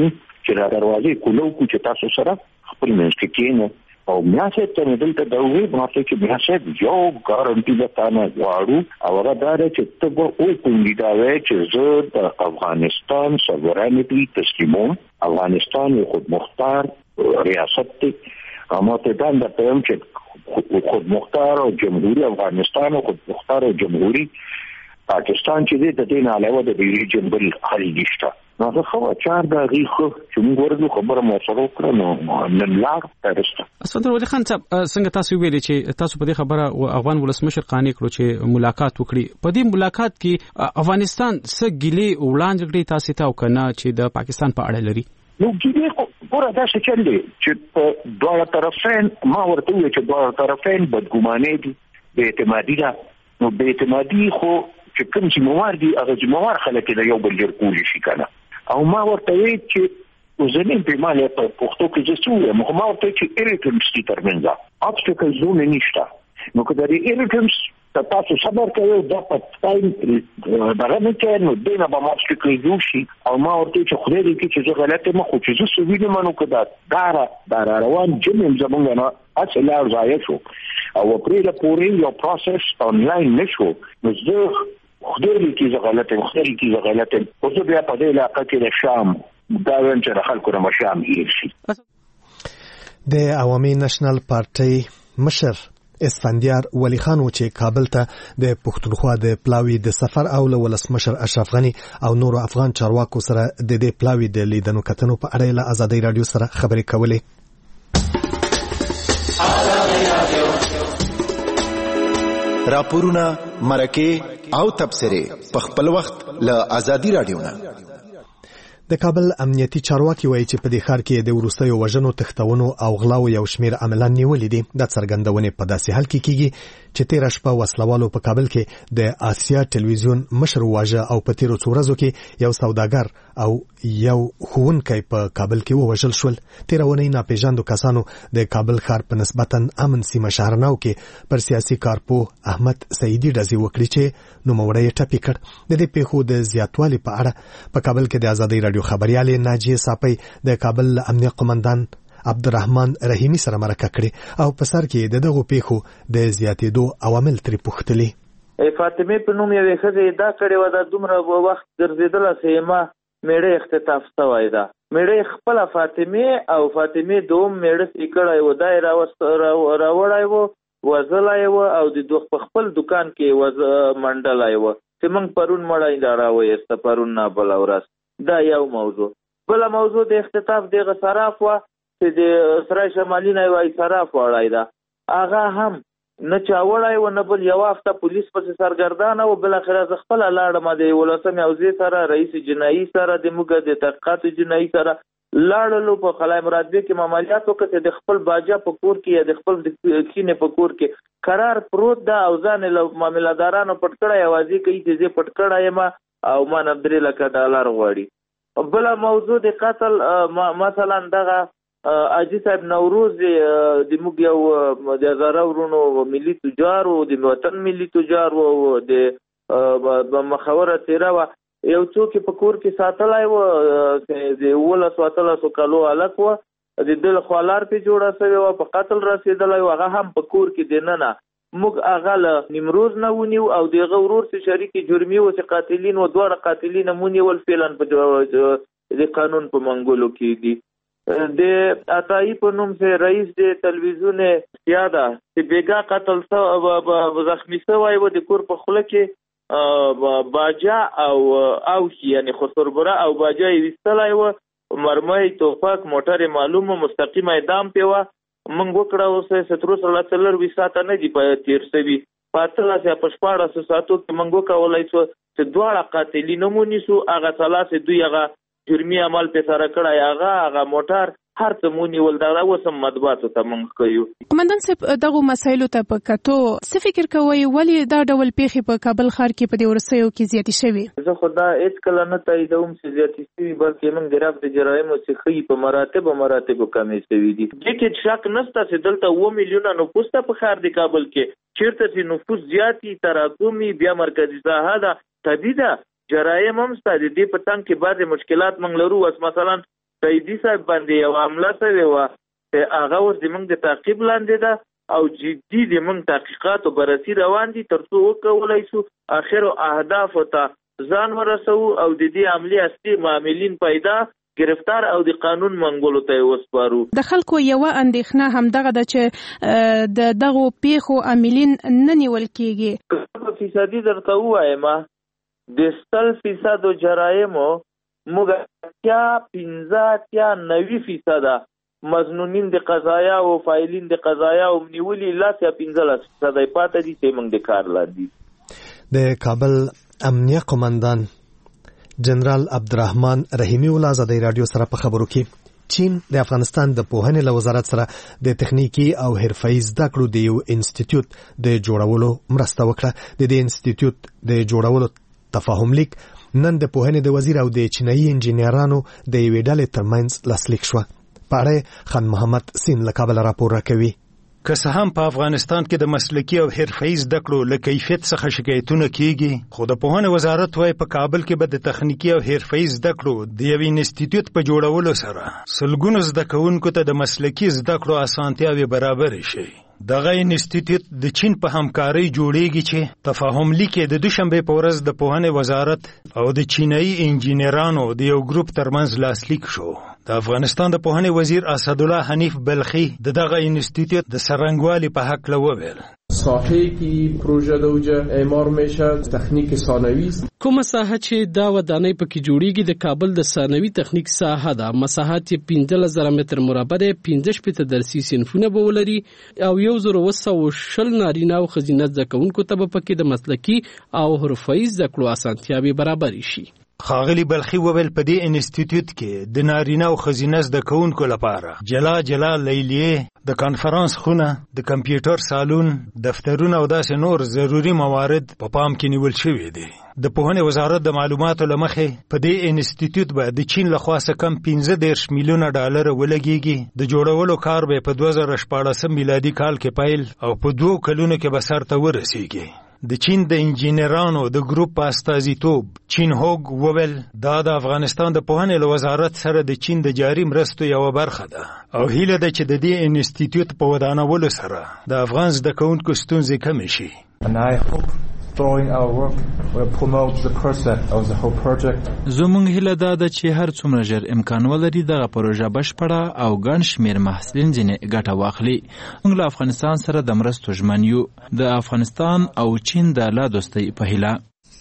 چې دا دروازې کولو کو چې تاسو سره خپل منځ کې کېنو او میاسه ته دلته دا وی ماته چې میاسه یو ګارانټي ده تانه غواړو او هغه دا چې ته به او کومې دا وی چې زه د افغانستان سوورنټي تسلیموم. افغانستان یو خود مختار ریاست دی. اما ته دا د پېم چې خود مختار او جمهوریت افغانستان او خود مختار او جمهوریت پاکستان چې د دې نه علاوه د ریجن بل حل نشته. نو زه خو چار د ریخو چې موږ ورته خبره مو سره وکړو نو نن لار ترسته. اسفندر ولي خان صاحب څنګه تاسو ویلي چې تاسو په دې خبره افغان ولسمشر قانع کړو چې ملاقات وکړي. په دې ملاقات کې افغانستان څه ګیلې وړاندې کړې تاسو ته او کنه چې د پاکستان په اړه لري؟ نو ګیلې ګوره دا څه چل دي چې په دواړه طرفین ما ورته وی چې دواړه طرفین بدګمانې دي، بې اعتمادي ده. نو بې اعتمادي خو چې کوم چې موار دي هغه چې موار خلک د یو بل لر کولی شي کنه. او ما ورته وی چې وزنین په مالي په پښتو کې چې څه مو ما ورته چې اریټمس دي ترمنځ obstacle زونه نشته. نو که دا اریټمس تاسو صبر کوئ دا په ټایم دغه نه کې نو دینه به obstacle جوړ شي. او ما ورته چې خو دې کې چې زه غلطه مخ چې زه سوي نه نو کدا دارا دارا روان جمم زمونږ نه اصل لا ځای شو او پرې له پورې یو پروسس آنلاین نشو. نو زه خدای کی غلطه خدای کی غلطه او زه بیا په دې علاقه کې د شام دا ون چې خلکو د مشام هیر شي. د عوامي نېشنل پارټي مشر اسفندیار ولی خان و چې کابل ته د پښتونخوا د پلاوی د سفر او له ولسمشر اشرف غنی او نورو افغان چارواکو سره د دې پلاوی د لیدنو کتنو په اړه له ازادي رادیو سره خبرې کولې. راپورونه مرکه او تبصره په خپل وخت له ازادي رادیو نه. د کابل امنیتي چارواکي وایي چې په دې ښار کې د وروستیو وژنو تښتونو او غلاو یو شمیر عملان نیولې دي. د څرګندونې په داسې حال کې کیږي چې تیر شپه وسلوالو په کابل کې د آسیا ټلویزیون مشر واژه او په تیرو څو ورځو کې یو سوداګر او یو ښوونکی په کابل کې ووژل شول. تیرونی ناپېژاندو کسانو د کابل ښار په نسبتا امن سیمه شهرناو کې پر سیاسي کارپوه احمد سعیدي ډزې وکړي چې نوموړی یې ټپي کړ. د دې پیښو د زیاتوالي په اړه په کابل کې د ازادي رادیو خبريالې ناجیه صافی د کابل امنیه قومندان عبدالرحمن رحیمی سره مرکه کړې او په سر کې د دغو پیښو د زیاتېدو عوامل ترې پوښتلي. فاطمه په نوم یوې ښځې دا کړې وه د دومره وخت ګرځېدله سیمه میړه اختطاف شوی ده. میړه خپله فاطمه او فاطمه دوم میړه یې کړی و، دا یې راوړی و، وژلی و او د دوه په خپل دکان کې منډلی و چې موږ پرون مړی دا راویسته پرون نه بله ورځ. دا یو موضوع. بله موضوع د اختطاف دغه صراف وه چې د سرای شمالي نه یوه صراف وړی ده. هغه هم نه چا وړی و نه بل یو هفته پولیس پسې سرګردانه و. بالاخره زه خپله لاړم د یولسمې حوزې سره رئیس جنایي سره د موږ د تحقیقاتو جنایي سره لاړلو. په خلای مرادبه کې عملیات وکړه. د خپل باجا په کور کې یا د خپل کینې په کور کې قرار پروت ده او ځان له معاملهدارانو پټ کړی یوازې کوي چې زه پټ کړی یم او ما نه درې لکه ډالر غواړي. بله موضوع د قتل مثلا دغه حاجي صاحب نوروز د موږ یو د هزاره ورونو ملي تجار و، د وطن ملي تجار و، د مخوره تیره وه، یو څوک په کور کې ساتلی و د اوولسو اتلسو کالو هلک و، د ده له خوا لار پې جوړه شوې وه، په قتل رسېدلی و. هغه هم په کور کې دننه موږ هغه له نیمروز نه ونیو او د هغه ورور چې شریک جرمي و چې قاتلین و، دواړه قاتلین هم ونیول فعلا په د قانون په منګولو کې دي. د عطایي په نوم چې رئیس د تلویزیون سیاده چې بیګا قتل زخمی شوی و، د کور په خوله کې باجا او اوښي یعنې خسربره او باجا یې ویستلی و، مرمۍ توپک موټر یې معلوم و، مستقیم اعدام پې وه. موږ وکړه اوس سترو سره څلرویشت ساعته نه دي تېر شوي، په اتلس یا په شپاړسو ساعتو کې موږ وکولی شو چې دواړه قاتلین هم ونیسو. هغه څلاسې دوی هغه جرمي عمل پې سره کړی، هغه هغه موټر هر څه مو نیول. دغه اوس هم مطبوعاتو ته موږ کوو. قومندان صاحب دغو مسایلو ته په کتو څه فکر کوئ ولې دا ډول پیښې په کابل ښار کې په دې وروستیو کې زیاتې شوې؟ زه خو دا هېڅکله نه تاییدوم چې زیاتې شوي، بلکې موږ د رفع د جرایمو چې ښیي په مراتبو مراتبو کمې شوي دي. دې کې شک نشته چې دلته اووه میلیونه نفوس ته په ښار د کابل کې چېرته چې نفوس زیاتي تراکمي بیا مرکزي ساحه ده طبیعي ده. جرایم هم شته. د دې په تنګ کې بعضې مشکلات موږ لرو. اوس مثلا سیدی صاحب باندې یو حمله شوې وه، هغه اوس زموږ د تعقیب لاندې ده او جدي زموږ تحقیقاتو بررسي روان دي تر څو وکولای شو اخرو اهدافو ته ځان ورسو او د دې عملي اصلي معاملین پیدا گرفتار او د قانون منګولو ته وسپارو. د خلکو یو اندېښنه هم دغه د چې د دغه پیښو عاملین نه نیول کیږي. په فیصدي درته وایم د سل فیصد جرایمو موږ اتیا پنځه اتیا نوي فیصده مظنونین د قضایا او فایلین د قضایا او نیولي لاس یا پنځلس فیصد پاتې دي چې موږ د کار لاندې. د کابل امنیه قومندان جنرال عبدالرحمن رحیمی ول ازادي رادیو سره په خبرو کې چین د افغانستان د پوهنې له وزارت سره د تخنیکی او حرفه‌ای زده کړو د یو انسټیټیوټ د جوړولو مرسته وکړه. د دې انسټیټیوټ د جوړولو تفاهم لیک نن د پوهنې د وزیر او د چینایي انجینرانو د یوې ډلې ترمنځ لاسلیک شو. پاره خان محمد سین له کابل راپور راکوي. که څه هم په افغانستان کې د مسلکي او حرفه‌ای زده کړو له کیفیت څخه شکایتونه کیږي، خو د پوهنې وزارت وايي په کابل کې به د تخنیکی او حرفه‌ای زده کړو د یو انسټیټیوټ په جوړولو سره سلګونو زده کوونکو ته د مسلکي زده کړو اسانتیاوې برابر شي. دغه انسټیټیوټ د چین په همکارۍ جوړیږي چې تفاهم لیک د دوشنبه په ورځ د پوهنې وزارت او د چینایي انجینرانو د یو ګروپ ترمنځ لاسلیک شو. د افغانستان د پوهنې وزیر اسدالله حنیف بلخی د دغه انسټیټیوټ د سرنګوالي په حق لوویل. ساحه‌ای که پروژه د اوجه اعمار میشه تخنیک ثانوی است. کومه ساحه چې دا ودانۍ پکې جوړیږي د کابل د ثانوي تخنیک ساحه ده. مساحت یې پنځه زره متر مربع ده. پنځه شپږ درسي صنفونه به ولري او یو زره و سوه شل نارینه او ښځینه زده کوونکو ته به پکې د مسلکي او حرفه‌ای زده کړو اسانتیاوې برابر شي. خاغلی بلخی وویل په دې انسټیټیوټ کې د نارینه او ښځینه زده کوونکو لپاره جلا جلا لیلیې، د کانفرنس خونه، د کمپیوټر سالون، دفترونه او داسې نور ضروري موارد په پام کې نیول شوي دي. د پوهنې وزارت د معلوماتو له مخې په دې انسټیټیوټ به د چین له خوا څخه کم پنځه دېرش میلیونه ډالر ولګېږي. د جوړولو کار به په دوه زره شپاړسم میلادي کال کې پیل او په دوو کلونو کې به سرته ورسیږي. د چین د انجینرانو د ګروپ په استازیتوب چین هوګ وویل دا د افغانستان د پوهنې له وزارت سره د چین د جاري مرستو یوه برخه ده او هیله ده چې د دې انسټیټیوټ په ودانولو سره د افغان زده کوونکو ستونزې کمې شي. زموږ هیله دا ده چې هر څومره ژر امکان ولري دغه پروژه بشپړه او ګڼ شمېر محصلین ځینې ګټه واخلي. موږ له افغانستان سره د مرستو ژمن یو، د افغانستان او چین د لا دوستۍ په هیله.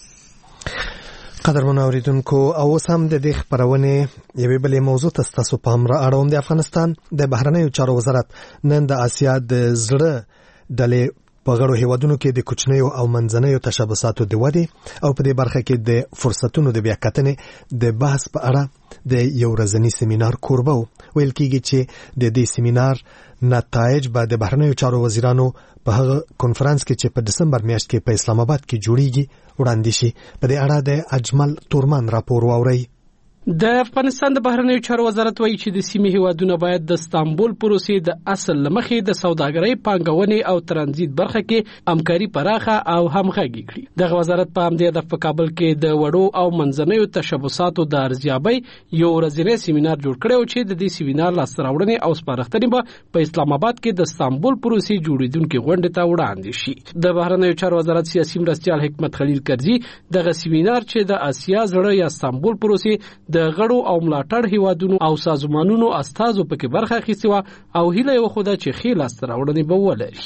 قدرمنو اوریدونکو او اوس هم د دې خپرونې یوې بلې موضوع ته ستاسو پام را اړوم. د افغانستان د بهرنیو چارو وزارت نن د آسیا د زړه ډلې په غړو هیوادونو کې د کوچنیو او منځنیو تشبثاتو د ودې او په دې برخه کې د فرصتونو د بیاکتنې د بحث په اړه د یو ورځني سیمینار کوربه ویل کېږي چې د دې سیمینار نتایج به د بهرنیو چارو وزیرانو په هغه کنفرانس کې چې په دسمبر میاشت کې په اسلام آباد کې جوړیږي وړاندې شي. په دې اړه د اجمل تورمان راپور واوري. د افغانستان د بهرنیو چارو وزارت وایي چې د سیمې هیوادونه باید د استانبول پروسې د اصل لمخې د سوداګرۍ، پانګونې او ترانزیت برخه کې همکاري پراخه او همغږي کړي. دغه وزارت په همدې هدف په کابل کې د وړو او منځنیو تشبثاتو د ارزیابۍ یو ورځنی سیمینار جوړ کړی او چې د دې سیمینار لاسته راوړنې او سپارښتنې به په اسلام آباد کې د استانبول پروسې جوړیدونکو غونډې ته وړاندې شي. د بهرنیو چارو وزارت سیاسي مرستیال حکمت خلیل کرزي دغه سیمینار چې د آسیا زړه یا استانبول پروسې د غړو او ملاتړ هیوادونو او سازمانونو استازو پکې برخه اخیستې وه او هیله یې وښوده چې ښې لاسته راوړنې به ولري.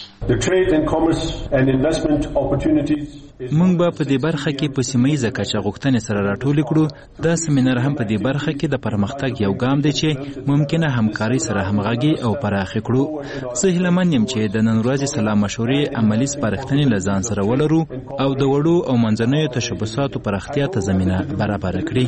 موږ به په دې برخه کې په سیمه ییزه کچه غوښتنې سره راټولې کړو. دا سیمینار هم په دې برخه کې د پرمختګ یو ګام دی چې ممکنه همکاري سره همغږي او پراخې کړو. زه هیلهمن یم چې د نن ورځې سلا مشورې عملي سپارښتنې له ځان سره ولرو او د وړو او منځنیو تشبثاتو پراختیا ته زمینه برابره کړي.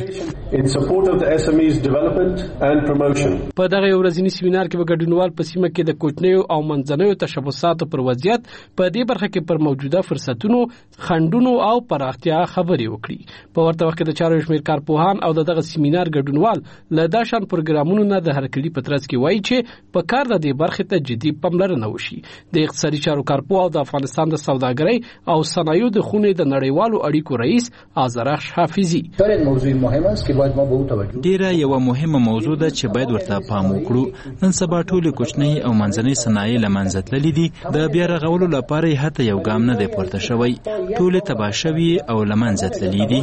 په دغه ورځنی سیمینار کې به ګډونوال په سیمه کې د کوچنیو او منځنیو تشبثاتو پر وضعیت، په دې برخه کې پر موجوده فرصتونو، خندونو او پراختیا خبرې وکړي. په ورته وخت کې د چارو شمیر کارپوهان او دغه سیمینار ګډونوال له داشان پروګرامونو نه د هرکلی پترڅ کې وایي چې په کار د دې برخې ته جدي پاملرنه وشي. د اقتصادي چارو کارپوه او د افغانستان د سوداګرۍ او صنایعو د خونې د نړیوالو اړیکو رئیس آذرخش حافظي ډیره یو مهمه موضوع ده چې باید ورته پام وکړو. نن سبا ټول کوچنی او منځنۍ صنایع لمنځه تللي دي. د بیا رغولو لپاره هته یو ګام نه دی پورته شوی. ټول تباه شوي او لمنځه تللي دي.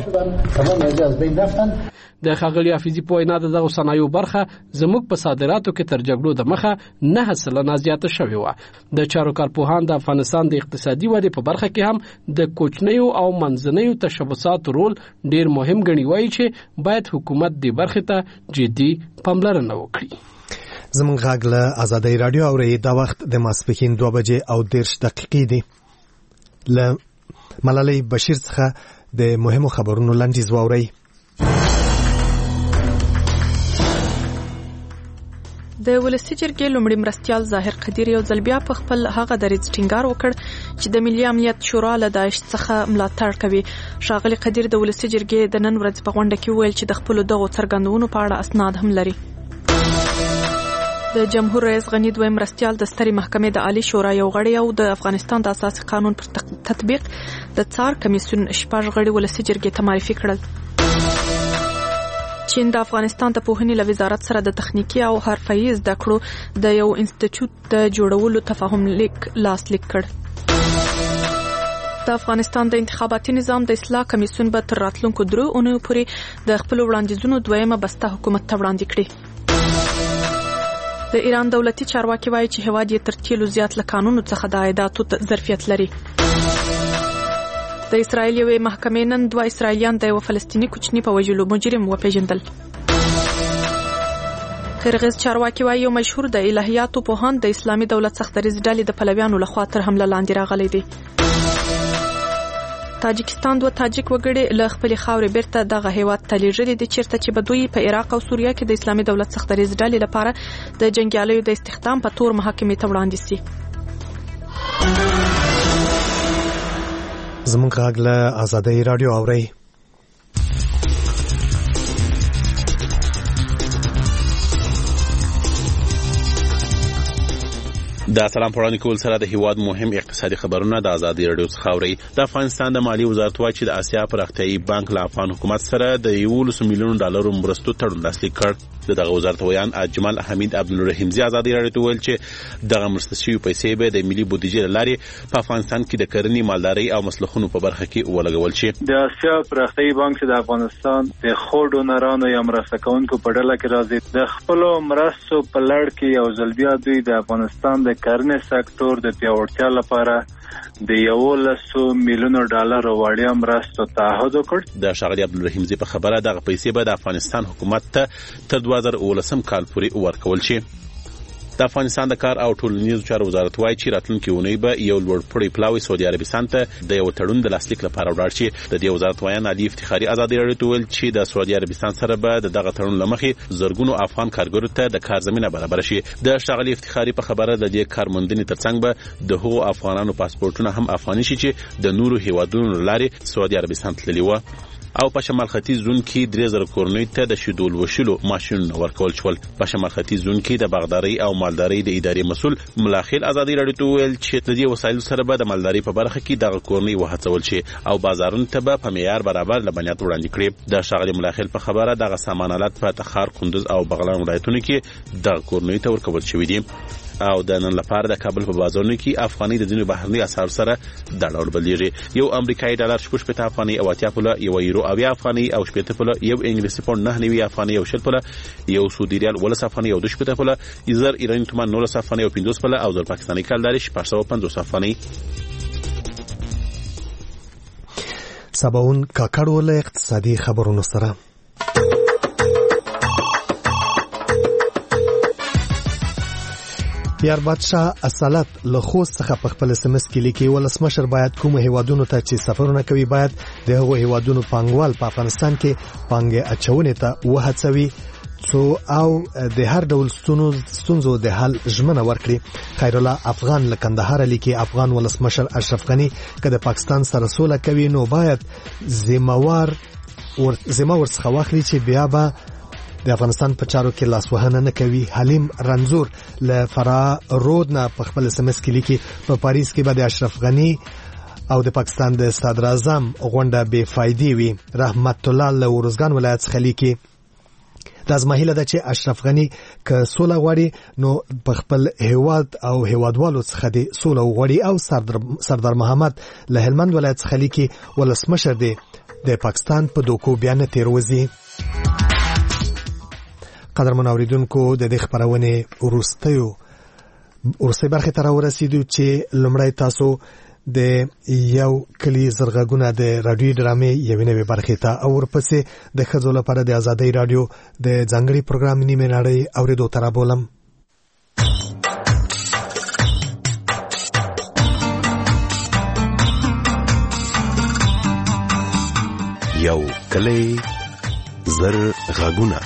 د ښاغلي حافظي په وینا دغه صنایعو برخه زموږ په صادراتو کې تر جګړو د مخه نه سلنه زیاته شوې وه. د چارو کارپوهان د افغانستان د اقتصادي ودې په برخه کې هم د کوچنیو او منځنیو تشبثاتو رول ډیر مهم ګڼي. وایي چې باید حکومت دې برخې ته جدي پاملرنه وکړي. زمونږ غږ له آزادۍ رادیو اورئ. دا وخت د ماسپښین دوه بجې او دېرش دقیقې دي. له ملالۍ بشیر څخه د مهمو خبرونو لنډیز واورئ. د ولسی جرګې لومړي مرستیال ظاهر قدیر یو ځل بیا په خپل هغه دریځ ټینګار وکړ چې د ملي امنیت شورا له داعش څخه ملاتړ کوي. ښاغلي قدیر د ولسی جرګې د نن ورځ په غونډه کې ویل چې د خپل دغو څرګندونو په اړه اسناد هم لري. د جمهور رئیس غنی دویم مرستیال د سترې محکمې د عالی شورا یو غړی او د افغانستان د اساسي قانون پر تطبیق د څار کمیسیون شپږ غړي ولسی جرګې ته معرفي کړل. چین د افغانستان د پوهنې له وزارت سره د تخنیکی او حرفه‌ای زده کړو د یو انسټیټیوټ د جوړولو تفاهم لیک لاسلیک کړ. د افغانستان د انتخاباتي نظام د اصلاح کمیسیون به تر راتلونکو درو اونیو پورې د خپل وړاندیزونو دویمه بسته حکومت ته وړاندې کړي. د ایران دولتي چارواکي وایي چې هیواد یې تر تیلو زیات له قانونو څخه د عایداتو ظرفیت لري. د اسرائیل یوې محکمې نن دوه اسرائیلیان د یو فلسطیني کوچني په وژلو مجرم وپیژندل. قرغیز چارواکي وایي یو مشهور د الهیاتو پوهاند د اسلامي دولت سختریز ډلې د پلویانو لخوا تر حمله لاندې راغلی دی. تاجکستان دوه تاجک وګړي له خپل خاورې بیرته دغه هیواد ته لیږلي دي چیرته چې به دوی په عراق او سوریه کې د اسلامي دولت سختریز ډلې لپاره د جنګیالیو د استخدام په تور محاکمې ته وړاندې سي. زمونږ غږ له آزادۍ رادیو اورئ. د سلام پرانی کول سره د هیواد مهم اقتصادي خبرونه د آزادۍ رادیو څخه اورئ. د افغانستان د مالی وزارت وايي چې د آسیا پراختیایي بانک له افغان حکومت سره د یولسو میلیونو ډالرو مرستو تړون لاسلیک کړ. دغه وزارت ویان اجمل حمید عبدالرحیم زی آزادۍ رادیو ته ویل چې دغه مرسته شوي پیسې به د ملي بودیجې له لارې په افغانستان کې د کرنې، مالدارۍ او مسلخونو په برخه کې ولګول شي. د آسیا پراختیایي بانک چې د افغانستان د ښو ډونرانو یا مرسته کوونکو په ډله کې راځي، د خپلو مرستو په لړ کې یو ځل بیا دوی د افغانستان د کرنې سکتور د پیاوړتیا لپاره د یولسو میلیونو ډالر وړیا مرستو تعهد وکړ. د ښاغلي عبدالرحیم زی په خبره دغه پیسې به د افغانستان حکومت ته تر دوه زره اوولسم کال پورې ورکول شي. د افغانستان د کار او ټولنیزو چارو وزارت وايي چې راتلونکي اونۍ به یو لوړپوړی پلاوی سعودي عربستان ته د یو تړون د لاسلیک لپاره ولاړ شي. د دې وزارت وایي علي افتخاري آزادۍ رادیو ته ویل چې د سعودي عربستان سره به د دغه تړون لمخې زرګونو افغان کارګرو ته د کار زمينه برابر شي. د ښاغلي افتخاري په خبره د دې کارموندنې ترڅنګ به د هغو افغانانو پاسپورتونه هم افغاني شي چې د نورو هیوادونو لارې سعودي عربستان تللي و. او په شمال ختیځ زون کې درې زره کورنۍ ته د شیدول وشلو ماشینونه ورکول شول. په شمال ختیځ زون کې د باغدارۍ او مالدارۍ د ادارې مسول ملاخیل آزادۍ رادیو ته ویل چې د دې وسایلو سره به د مالدارۍ په برخه کې دغه کورنۍ وهڅول شي او بازارونو ته به په معیار برابر لبنیات وړاندې کړي. د ښاغلي ملاخیل په خبره دغه سامانالات په تخار، کندوز او بغلان ولایتونو کې دغه کورنۍ ته ورکول شوي دي. او د نن لپاره د کابل په بازارونو کې افغاني د ځینو بهرني اسعار سره د ډالر بدلیږي. یو امریکایي ډالر شپږ پته افغاني او اتیا پوله، یو یورو اویا افغاني او شپږ پوله، یو انګلیسي پوند نه نوي افغاني او شل پوله، یو سعودي ریال ولس افغاني او دوه پته پوله، زر ایرانی تومان نولس افغاني او پنځوس پوله او زر پاکستاني کلداري شپږ سوه پنځوس افغاني. سباون کاکړ ول اقتصادي خبرونو سره یار بادشاه اصالت له خوست څخه په خپل سمس کې لیکي ولسمشر باید کوم هیوادونو ته چې سفرونه کوي باید د هغو هیوادونو پانګوال په افغانستان کې پانګه اچونې ته وهڅوي څو او د هر ډول ستونزو د حل ژمنه ورکړي. خیر الله افغان له کندهار لیکي افغان ولسمشر اشرف غنی که د پاکستان سره سوله کوي نو باید ذمہوار ور ذمہ ورڅخه واخلي چې بیا به د افغانستان په چارو کې لاسوهنه نه کوي. حلیم رنزور له فرا رود نه په خپل اس ام اس کې لیکي په پاریس کې به د اشرف غنی او د پاکستان د صدر اعظم غونډه بې فایدې وي. رحمت الله له ورزګان ولایت څخه لیکي دا زما هیله ده چې اشرف غنی که سوله غواړي نو په خپل هیواد او هیوادوالو څخه د سوله غواړي. او سردار سردار محمد له هلمند ولایت څخه لیکي ولسمشر دی د پاکستان په دوکو بیا نه تیروځي. قدرمن اوریدونکو د دې خبرونه ورستیو ورسته برخه تر ورسېدو چې لمړی تاسو د یو کلی زرغونه د رادیو ډرامې یوې نوې برخې ته او ورپسې د ښځو لپاره د آزادۍ رادیو د ځانګړي پروګرام نیمه نړۍ اورېدو ته رابولم. یو کلی زرغونه.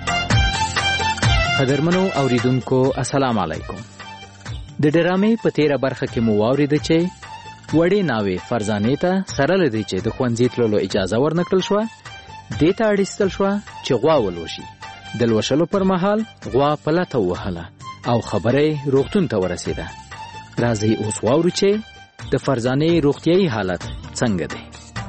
قدرمنو اوریدونکو السلام علیکم. د ډرامې په تیره برخه کې مو واورېده چې وړې ناوې فرزانې ته سره له دې چې د ښوونځي تللو اجازه ورنکړل شوه دې ته اړ ایستل شوه چې غوا ولوشي. د لوشلو پر مهال غوا په لته ووهله او خبره یې روغتون ته ورسېده. راځئ اوس واورو چې د فرزانې روغتیایي حالت څنګه دی.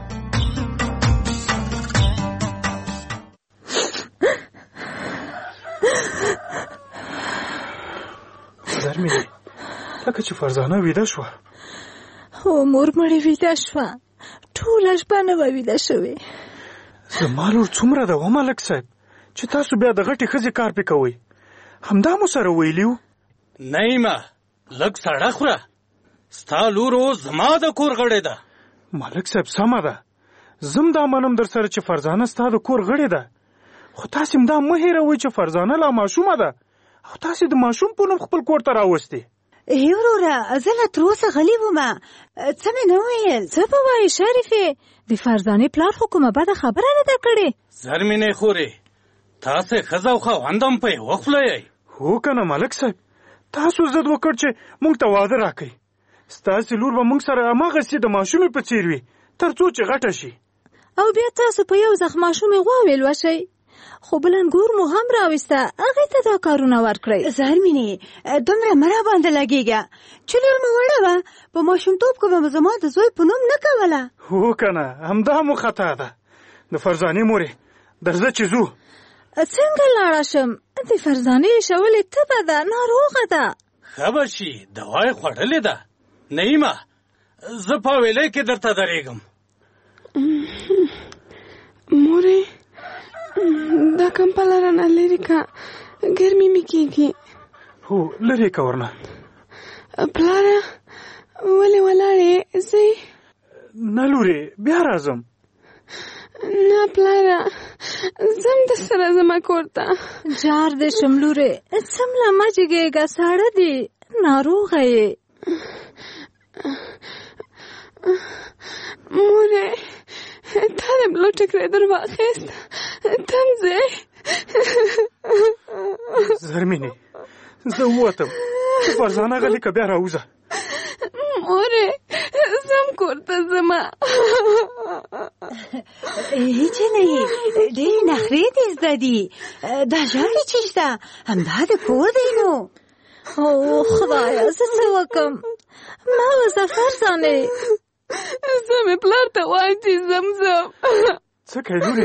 زرمینې لکه چې فرزانه ویده شوه. او مور مړې ویده شوه ټوله شپه نه به ویده شوې. زما لور څومره ده و ملک صاحب چې تاسو بیا د غټې ښځې کار پې کوئ. همدا مو سره ویلي وو. نعیمه لږ سړه خوره ستا لور اوس زما د کور غړې ده. ملک صاحب سمه ده زم دا منم در سره چې فرزانه ستا د کور غړې ده خو تاسې هم دا مه هېروئ چې فرزانه لا ماشومه ده او تاسې د ماشوم په نوم خپل کور ته راوستې. ای وروره زه لا تر اوسه غلی ومه څه مې نه ویل. څه به وایې شریفې د فرزانې پلار خو کومه بده خبره نه ده کړې. زرمینې خورې تاسې ښځه او خاوند هم په یوه خوله یئ. هو که نه ملک صاحب تاسو ضد وکړ چې موږ ته واده راکئ. ستاسې لور به موږ سره هماغسې د ماشومې په څېر وي تر څو چې غټه شي. او بیا تاسو په یو ځخ ماشومې غوا ولوشئ. خو بل انګور مو هم راوسته هغې ته دا کارونه ورکړئ. زرمینې دومره مه راباندې لګېږه چې لور مې وړه وه په ماشومتوب کې به مې زما د زوی په نوم نه کوله. هو که نه همدا مو خطا ده. د فرزانې مورې درځه چې ځو. څنګه لاړه شم د فرزانې شولې تبه ده ناروغه ده. ښه به شي دوا یې خوړلې ده. نعیمه زه په ویلې کې درته درېږم. مورې دا کمپله رانه لرې که ګرمي مې کېږي. هو لرې که ورنه. پلاره ولې ولاړې ځئ؟ نه لورې بیا راځم. نه پلاره ځم در سره زما کور ته. جار دې شم لورې څمله مه جګېږه ساړه دي ناروغه یې. مورې تا د بلو ټکری در واخیست تم ځې. زرمینې زه ووتم فرزانه غلې که بیا راوځه. مورې زم کور ته ځمه. هیڅ نه یې ډېرې نخرې دې زده دي دا ژاړې چې شته همدا د کور دی نو. او خدایه زه څه وکړم ما وځه فرزانې. زه مې پلار ته وایم چې زم زم. څه کوې لورې؟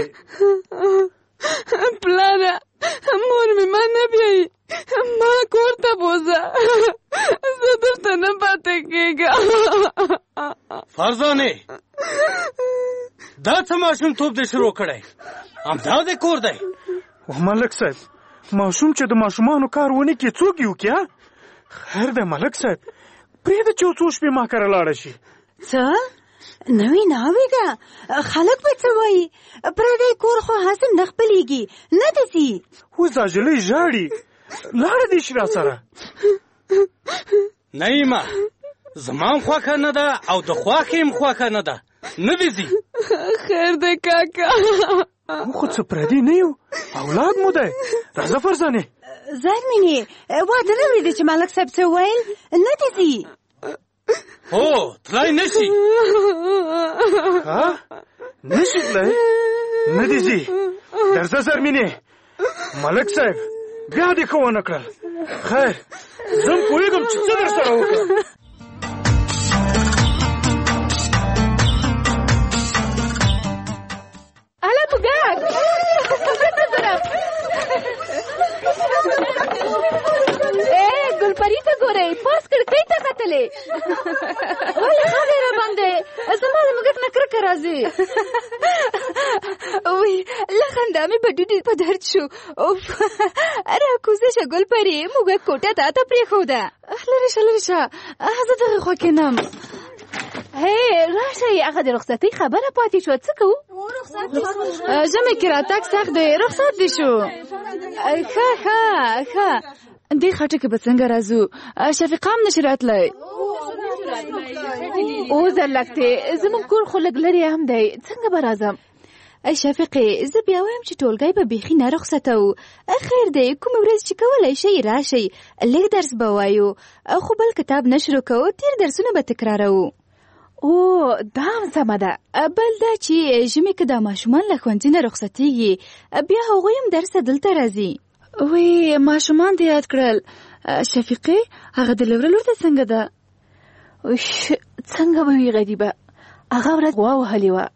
پلاره مور مې ما نه بیایي ما کور ته بوځه زه دلته نه پاتې کېږم. فرزانې دا څه ماشومتوب دې شروع کړی همدا دې کور دی. ملک صاحب ماشوم چې د ماشومانو کار ونه کړي څوک یې وکړي؟ خیر دی ملک صاحب پرېږده چې یو څو شپې ما کره لاړه شي. څه نوې ناوې ده خلک به څه وایي پردی کور خو هسې نه خپلېږي نه ده ځي. اوس دا نجلۍ ژاړي لاړه دې شي را سره. نعیمه زما هم خوښه نه ده او د خواښې هم خوښه نه ده نه دې ځي. خیر دی کاکا مو خو څه پردي نه یو، اولاد مو دی. راځه فرزانې. زرمینې واده نه ولیدې چې ملک صاحب څه وویل؟ نه دې ځي؟ هو تلای نه شي. نه شي تلای؟ نه دې ځي؟ درځه زرمینې، ملک صاحب بیا دې ښه ونه کړل. خیر زه هم پوهېږم چې څه در سره وکړم. اله په ګاډ اے ګلپری ته ګورئ، پاس کړکۍ ته کتلې. ولې خبرې را باندې زما د موږک نه کرکه راځي. وی له خندا مې په ډډې په درد شو. راکوزه شه ګلپری، موږک کوټه تا ته پرېښوده. لرې شه لرې شه، زه دغه خوا کېنم. هی راشئ، هغه د رخصتۍ خبره پاتې شوه، څه کوو؟ ژمي کې راتګ سخت دی، رخصت دې شو. ښه ښه ښه، دې خټه کې به څنګه راځو؟ شفیقه هم نشي راتلی. اوس لږتې زموږ کور خو لږ لرې هم دی، څنګه به راځم؟ شفیقې زه بیا وایم چې ټولګی به بیخي نه رخصتوو. خیر دی، کومه ورځ چې کولی شئ راشئ، لږ درس به وایو، خو بل کتاب نه شروع کوو، تېر درسونه به تکراروو. او دا هم سمه ده. بل دا چې ژمي کې دا ماشومان له ښوونځي نه رخصتېږي، بیا هغوی هم درس ته دلته راځي. وی ماشومان دې یاد کړل. شفیقې هغه د لوره لور ته څنګه ده؟ څنګه به وي غریبه، هغه ورځ غوا وهلې وه.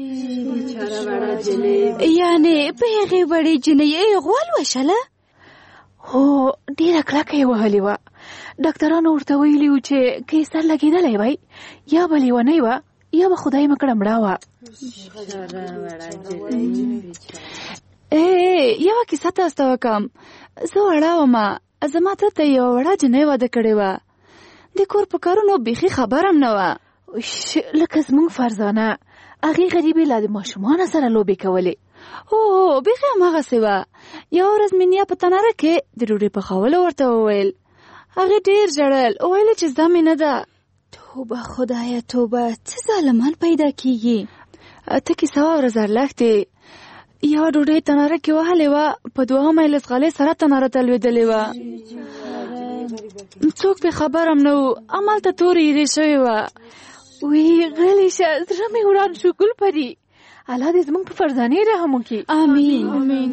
یعنې په هغې وړې جنۍ غوا لوشله؟ هو ډېره کلکه یې وهلې وه. ډاکټرانو ورته ویلي وو چې که یې سر لګېدلی وای، یا به لیونۍ وه یا به خدای مه کړه مړه وه. ای یوه کیسه تاسو ته وکړم. زه وړه ومه، زما تره ته یوه وړه جنۍ واده کړې وه. د کور په کارونو بیخي خبر هم نه وه، لکه زموږ فرزانه. هغې غریبې لا د ماشومانو سره لوبې کولې. هو بیخي هماغسې وه. یوه ورځ مې نیا په تناره کې د ډوډۍ پخولو ورته وویل. هغې ډېر ژړل، ویل چې زده مې نه ده. توبه خدایه توبه، څه ظالمان پیدا کېږي. ته کیسه واوره زرلښتې. یوه ډوډۍ تناره کې وهلې وه، په دوهمه یې له ځغلۍ سره تناره ته لوېدلې وه. څوک پې خبر هم نه و، همالته تورې ایرې شوې وه. وی غلی شه، زړه مې وران شو. ګلپري الله دې زموږ په فرزانې رحم وکړي. آمین آمین.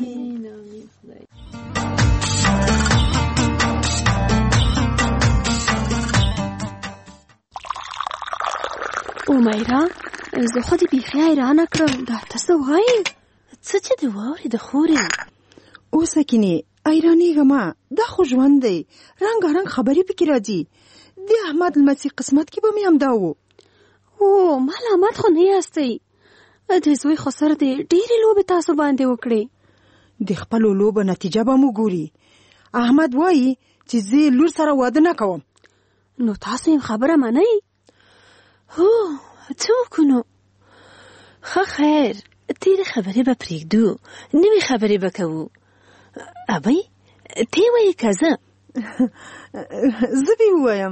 امیرا زه خو دې بیخي حیرانه کړم. دا ته څه وایې؟ څه چې دې واورېده خورې؟ اوس سکینې حیرانېږم، دا خو ژوند دی، رنګارنګ خبرې پکې راځي. د احمد لمسي قسمت کې به مې همدا و. او ملامت خو نه یاستئ، د زوی خو سر دې ډېرې لوبې تاسو باندې وکړې. د خپلو لوبو نتیجه به مو ګوري. احمد وایي چې زه لور سره واده نه کوم. نو تاسو یې خبره منئ؟ هو څه وکړو نو؟ ښه خیر، تېرې خبرې به پرېږدو، نوې خبرې به کوو. ابۍ ته یې وایې که زه؟ زه به ووایم.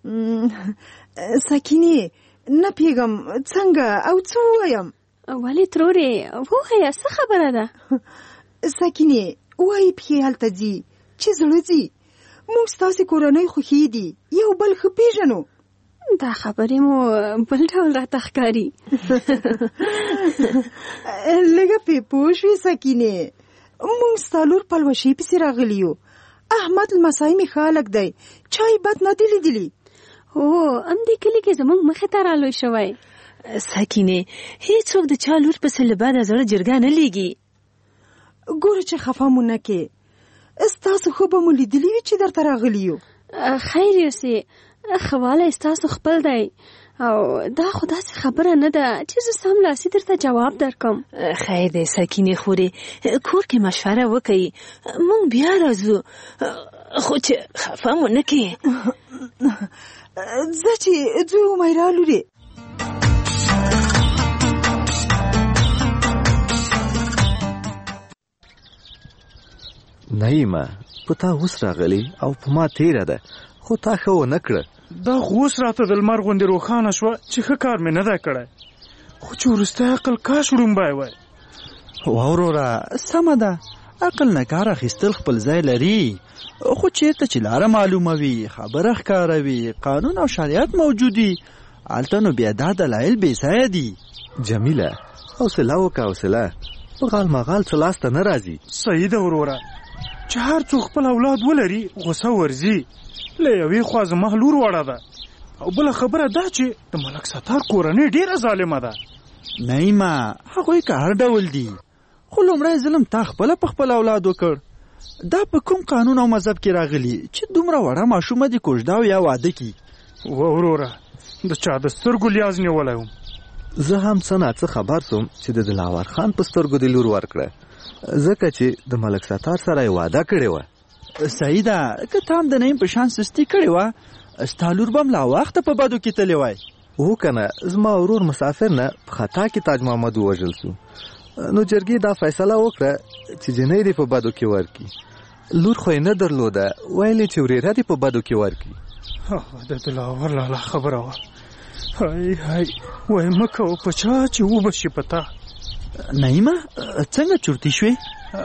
سکینې نه پوهېږم څنګه او څه ووایم. ولې ترورې ووایه، څه خبره ده؟ سکینې وایي پښې هلته ځي چې زړه ځي. موږ ستاسې کورنۍ خوښې دي، یو بل ښه پېژنو. دا خبرې مو بل ډول راته ښکاري. لږه پې پوه شوې سکینې، موږ ستا لور پلوشۍ پسې راغلي یو. احمد لمسی مې ښه هلک دی، چا یې بد نه دی لیدلي. هو همدې کلي کې زموږ مخې ته رالوی شوی. سکینې هېڅوک د چا لور پسې له بده زړه جرګه نه لیږي. ګوره چې خفه مو نه کې، ستاسو ښه به مو لیدلي وي چې درته راغلي یو. خیر یوسې، ښه والی ستاسو خپل دی، او دا خو داسې خبره نه ده چې زه سملاسي درته جواب درکم. خیر دی سکینې خورې، کور کې مشوره وکړئ، موږ بیا راځو، خو چې خفه مو نه کې. ځه چې ځو امیرا لورې. نعیمه په تا اوس راغلی او په ما تیره ده، خو تا ښه ونه کړه. دا خو اوس راته د لمر غوندې روښانه شوه چې ښه کار مې نه دی کړی، خو چې وروستی عقل کاش وړومبی وای. وروره سمه ده، عقل نه کار اخیستل خپل ځای لري، خو چیرته چې لاره معلومه وي، خبره ښکاره وي، قانون او شریعت موجودي، هلته نو بیا دا دلایل بېځایه دي. جمیله حوصله وکړه، حوصله په غال مغال څه لاسته نه راځي. صحیح ده وروره، چې هر څوک خپل اولاد ولري غوسه ورځي. له یوې خوا زما لور وړه ده او بله خبره دا چې د ملک ستار کورنۍ ډېره ظالمه ده. نعیمه هغوی که هر ډول دي، خو لومړی ظلم تا خپله په خپل اولاد وکړ. دا په کوم قانون او مذهب کې راغلي چې دومره وړه ماشومه دې کوژده او یا واده کي؟ و وروره د چا د سترګو لیاز نیولی وم. زه هم څه ناڅه خبر سوم چې د دلاور خان په سترګو دې لور ورکړه، ځکه چې د ملک ستار سره یې واده کړې وه. صحیح ده، که تا هم د نعیم په شان سستي کړې وه، ستا لور به هم لا وخته په بدو کې تللی وای. هو که نه، زما ورور مسافر نه په خطا کې تاج محمد ووژل سو، نو جرګې دا فیصله وکړه چې جنۍ دې په بدو کې ورکړي. لور خو یې نه درلوده، ویل یې چې ورېره دې په بدو کې ورکړي. د دلاور لالا خبره وه. هی هی وای مه کوه په چا چې وبه شي په تا. نعیمه څنګه چورتي شوې؟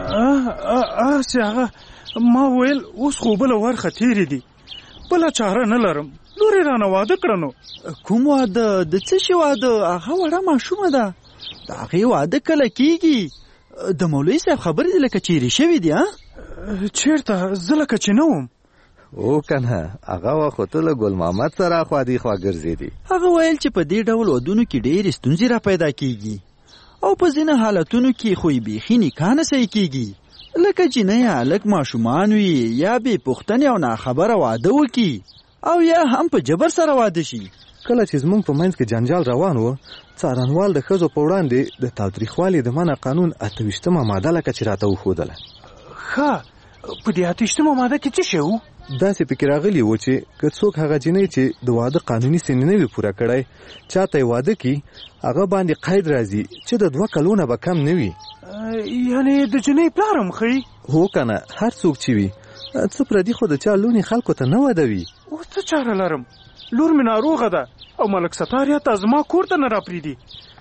هسې هغه ما ویل اوس خو بله ورخه تېرې دي، بله چاره نه لرم، لور یې رانه واده کړه. نو کوم واده؟ د څه شي واده؟ هغه وړه ماشومه ده، د هغې واده کله کېږي؟ د مولوي صاحب خبرې دې لکه چیرې شوي دي. چېرته؟ زه لکه چې نه وم. او که نه، هغه وخت خو ته له ګل محمد سره خوا دې خوا ګرځېدې. هغه ویل چې په دې ډول ودونو کې ډېرې ستونزې را پیدا کېږي او په ځینې حالتونو کې خو یې بیخي نکاح نه صحیح کېږي، لکه جنۍ هلک ماشومان وي یا بې پوښتنې او ناخبره واده وکړي او یا هم په جبر سره واده شي. کله چې زمونږ په منځ کې جنجال روان و، څارنوال د ښځو په وړاندې د تاوتریخوالي د منع قانون اته ویشتمه ماده لکه چې راته وښودله. ښه، په دې اته ویشتمه ماده کې څه شی و؟ داسې پکې راغلي و چې که څوک هغه جنۍ چې د واده قانوني سن نه وي پوره کړی چاته یې واده کي، هغه باندې قید راځي چې د دوه کلونه به کم نه وي. یعنې د جنۍ پلار هم ښیي؟ هو که نه، هر څوک چې وي، څه پردي خو د چا لونې خلکو ته نه ودوي. اوس څه چاره لرم؟ لور مې ناروغه ده او ملک ستار یا ته زما کور ته نه راپرېږدي.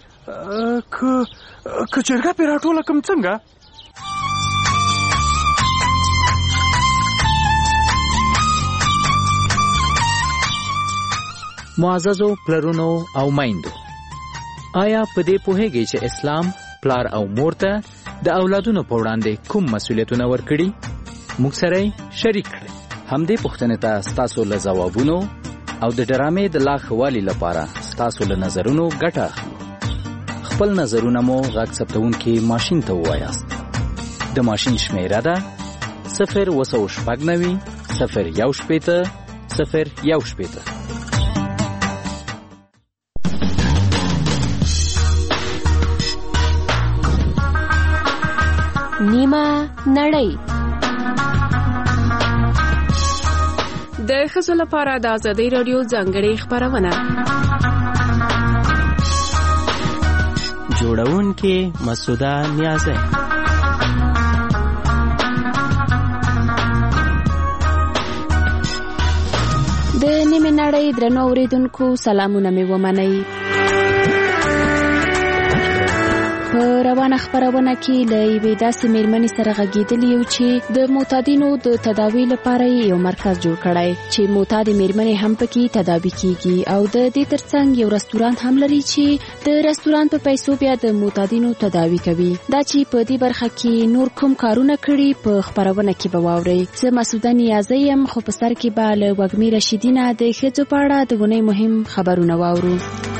که که جرګه پرې راټوله کړم څنګه؟ معززو پلرونو او مایندو، آیا په دې پوهیږئ چې اسلام پلار او مور ته د اولادونو په وړاندې کوم مسؤلیتونه ورکړي؟ موږ سره شریک کړئ. همدې پوښتنې ته ستاسو له ځوابونو او د ډرامې د لا ښه والي لپاره ستاسو له نظرونو ګټه اخلو. خپل نظرونه مو غږ ثبتونکي ماشین ته ووایاست. د ماشین شمیره ده صفر اوه سوه شپږ نوي صفر یو شپېته صفر یو شپېته. نیمه نړۍ د ښځو لپاره د ازادۍ راډیو ځانګړې خپرونه. جوړونکې مسعوده نیازی. د نیمه نړۍ درنو اوریدونکو سلامونه مې ومنئ. په روانه خپرونه کې له یوې داسې مېرمنې سره غږېدلي یو چې د معتادینو د تداوی لپاره یو مرکز جوړ کړی چې معتاد مېرمنې هم پکې تداوی کیږي او د دې ترڅنګ یو رستورانت هم لري چې د رستورانت په پیسو بیا د معتادینو تداوی کوي. دا چې په دې برخه کې نور کوم کارونه کړي په خپرونه کې به واورئ. زه مسعوده نیازی یم، خو په سر کې به له وږمې رشیدینه د ښځو په اړه د اونۍ مهم خبرونه واورو.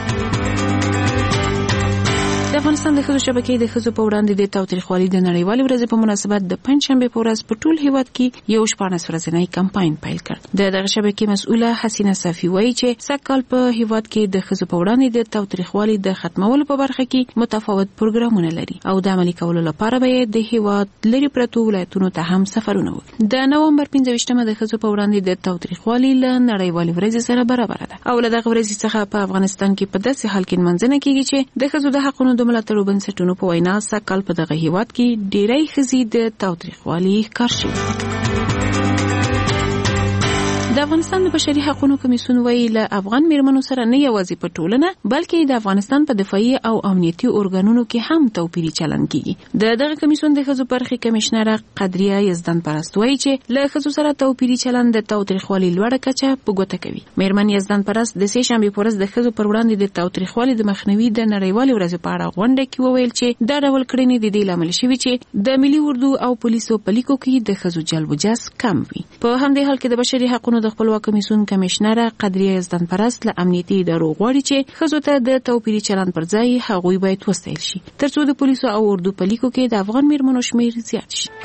د افغانستان د ښځو شبکې د ښځو په وړاندې د تاوتریخوالي د نړیوالې ورځې په مناسبت د پنجشنبې په ورځ په ټول هیواد کې یو شپاړس ورځنی کمپاین پیل کړ. د دغه شبکې مسؤله حسینه صافي وایي چې سږکال په هیواد کې د ښځو په وړاندې د تاوتریخوالي د ختمولو په برخه کې متفاوت پروګرامونه لري او د عملي کولو لپاره به د هیواد لري پرتو ولایتونو ته هم سفرونه وکړي. د نومبر پنځه ویشتمه د ښځو په وړاندې د تاوتریخوالي له نړیوالې ورځې سره برابر ده او له دغه ورځې څخه په افغانستان کې په داسې حال کې منځنه کیږي چې د ښځو د حقونو د ملاتړ بنسټونو په وینا سږکال په دغه هیواد کې ډېری ښځې د تاوتریخوالي ښکار شوي. د د افغانستان د بشري حقوقو کمیسیون وایي له افغان میرمنو سره نه یوازې په ټولنه بلکې د افغانستان په دفاعي او امنیتي ارګانونو کې هم توپیري چلند کیږي. د دغه کمیسیون د ښځو برخې کمشنره قدریه یزدان پرست وایي چې له ښځو سره توپیري چلند د تاوتریخوالي لوړه کچه په ګوته کوي. میرمن یزدان پرست د سې شنبې په ورځ د ښځو پر وړاندې د تاوتریخوالي د مخنیوي د نړیوالې ورځې په اړه غونډه کې وویل چې دا ډول کړنې د دې لامل شوي چې د ملي اردو او پولیسو په لیکو کې د ښځو جلب و جذب کم وي. په همدې حال کې د بشري حقوقو د خپلواک کمیسیون کمشنره قدریه یزدان پرست له امنیتي ادارو غواړي چې ښځو ته د توپیري چلند پر ځای هغوی باید وستایل شي ترڅو د پولیسو او اردو په لیکو کې د افغان میرمنو شمیر زیات شي.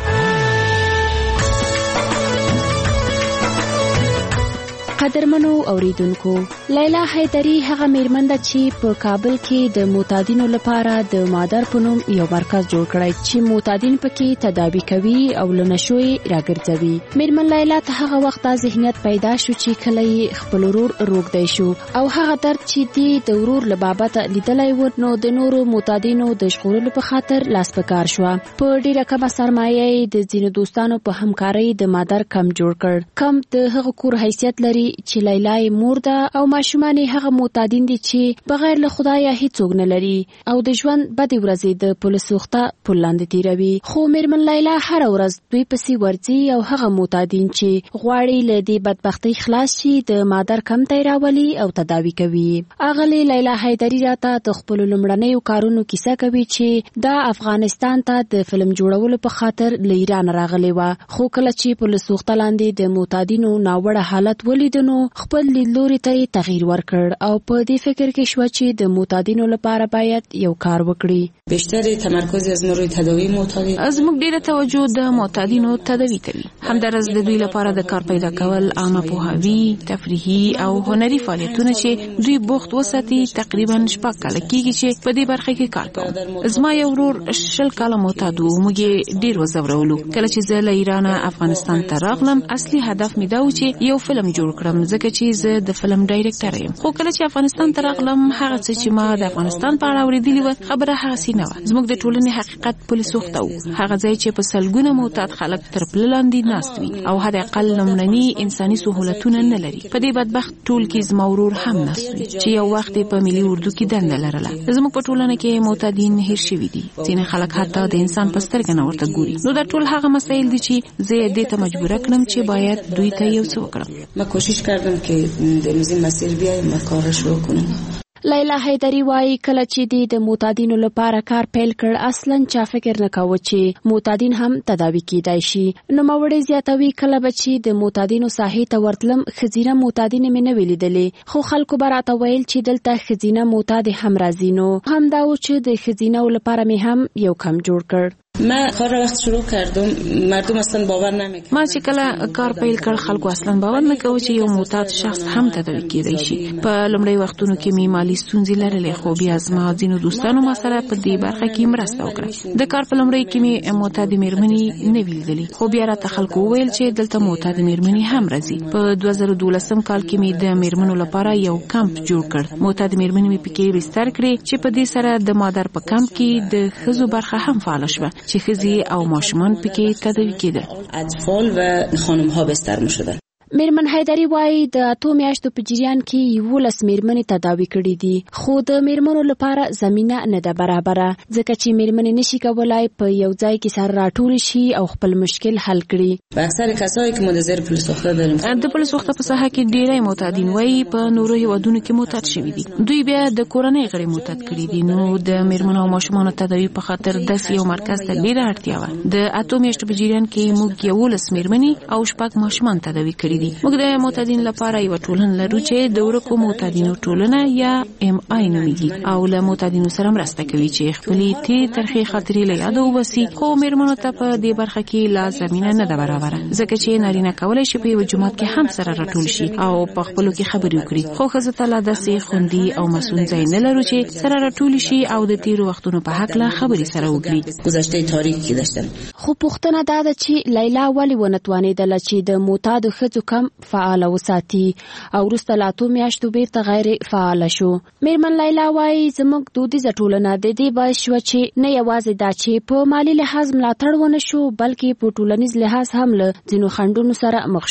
قدرمنو اوریدونکو، لیلا حیدری هغه میرمن ده چې په کابل کې د معتادینو لپاره د مادر په نوم یو مرکز جوړ کړی چې معتادین پکې تداوی کوي او له نشو یې راګرځوي. میرمن لیلا ته هغه وخت دا ذهنیت پیدا شو چې کله یې خپل ورور روغدی شو او هغه درد چې دی د ورور له بابته لیدلی و نو د نورو معتادینو د ژغورلو په خاطر لاس په کار شوه. په ډېره کمه سرمایه یې د ځینو دوستانو په همکارۍ د مادر کم جوړ کړ. کم د هغه کور حیثیت لري چې لیلا یې مور ده او ماشومان یې هغه معتادین دي چې بغیر له خدایه هیڅوک نه لري او د ژوند بدې ورځې د پولیس سوخته پل لاندې تیروي. خو میرمن لیلا هره ورځ دوی پسې ورځي او هغه معتادین چې غواړي له دې بدبختۍ خلاص شي د مادر کم ته راولي او تداوی کوي. اغلې لیلا حیدری راته د خپلو لومړنیو کارونو کیسه کوي چې دا افغانستان ته د فلم جوړولو په خاطر له ایران راغلی وه، خو کله چې پولیس سوخته لاندې د معتادینو ناوړه حالت ولید نو خپل لیدلوري ته تغییر ورکړ او په دې فکر کې شو چې د معتادینو لپاره باید یو کار وکړي. بیشتر تمرکز از ما روی تداوی معتادین زموږ ډیره توجه د معتادینو تداوی ته وي. همدارس د دوی لپاره د کار پیدا کول، عامه پوهاوی، تفریحي او هنري فعالیتونه چې دوی بوخت وساتي. تقریبا شپږ کاله کېږي چې په دې برخه کې کار کوم. زما یو ورور شل کاله معتاد و، موږ یې ډیر وځورولو. کله چې زه له ایران افغانستان ته راغلم اصلي هدف مې دا و چې یو فلم جوړ کړم ځکه چې زه د فلم ډایرکټر یم. خو کله چې افغانستان ته راغلم هغه څه چې ما د افغانستان په اړه اورېدلي وه خبره هغسې نه وه. زموږ د ټولنې حقیقت پولیس سوخته و، هغه ځای چې په سلګونه معتاد خلک تر پله لاندې ناست وي او حد اقل لومړني انساني سهولتونه نه لري. په دې بدبخت ټول کې زما ورور هم ناست وي چې یو وخت په ملي اردو کې دنده لرله. زموږ په ټولنه کې معتادین هیر شوي دي، ځینې خلک حتی د انسان په سترګه نه ورته ګوري. نو دا ټول هغه مسایل دي چې زه یې دې ته مجبوره کړم چې باید دوی ته یو څه وکړم. ما کوشش کردم که امروز این مسیر بیایم و کارش رو کنم. لیلا حیدری وایي کله چې دی د معتادینو لپاره کار پیل کړ اصلا چا فکر نه کاوه چې معتادین هم تداوی کیدای شي. نوموړی زیاتوي کله به چې د معتادینو ساحې ته ورتلم ښځینه معتادینې مې نه وې لیدلې، خو خلکو به راته ویل چې دلته ښځینه معتادې هم راځي. نو همدا و چې د ښځینهو لپاره مې هم یو کم جوړ کړ. ما کار را وقت شروع کردم مردم اصلا باور نمیکنن. ما چې کله کار پیل کړ خلکو اصلا باور نه کوي چې یو معتاد شخص هم تداوی کیدای شي. په لومړي وختونو کې مې مالی ستونزې لرلې، خو بیا زما ځینو دوستانو ما سره په دې برخه کې مرسته وکړه. د کار په لومړي کې مې معتاد میرمنې نه وې لیدلې، خو بیا راته خلکو وویل چې دلته معتاد میرمنې هم راځي. په دوه زره دولسم کال کې مې د میرمنو لپاره یو کمپ جوړ کړ. معتاد میرمنې مې پکې بستر کړې چې په دې سره د مادر په کمپ کې د ښځو برخه هم فعال شوه چې ښځې او ماشومان پکې تداوی کېدل. اطفال و خانم‌ها بستر می‌شدن. میرمن حیدری وایي د اتو میاشتو په جریان کې یولس میرمنې تداوی کړي دي، خو د میرمنو لپاره زمینه نه ده برابره ځکه چې میرمنې نشي کولای په یو ځای کې سره راټول شي او خپل مشکل حل کړي. په اکثر کسایی که مدظر پولیس سوخته داریم د پولیس سوخته په ساحه کې ډیری معتادین وایي په نورو هیوادونو کې معتاد شوي دي. دوی بیا د کورنۍ غړي معتاد کړي دي. نو د میرمنو او ماشومانو تداوی په خاطر داسې یو مرکز ته ډیره اړتیا وه. د اتو میاشتو په جریان کې موږ یولس میرمنې او شپږ ماشومان تداوی کړي دي. موږ د معتادین لپاره یو ټولنه لرو چې د ورکو معتادینو ټولنه یا ام آی نومیږي او له معتادینو سره مرسته کوي چې خپلې تېرې ترخې خاطرې له یاده وباسي. خو میرمنو ته په دې برخه کې لا زمینه نه ده برابره ځکه چې نارینه کولی شي په یو جومات کې هم سره راټول شي او په خپلو کې خبرې وکړي، خو ښځو ته لا داسې خوندي او مسؤل ځای نه لرو چې سره راټول شي او د تېرو وختونو په هکله خبرې سره وکړي. گذشته تاریخی داشتن. خو پوښتنه دا ده چې لیلا ولې ونه توانېدله چې د معتادو ښځو کم فعال وساتي او وروسته له اتو میاشتو بیرته غیر فعاله شو. میرمن لیلا وایي زموږ دودیزه ټولنه د دې باعث شوه چې نه یوازې دا چې په مالی لحاظ ملاتړ ونه شو بلکې په ټولنیز لحاظ هم له ځینو خنډونو سره مخ شو.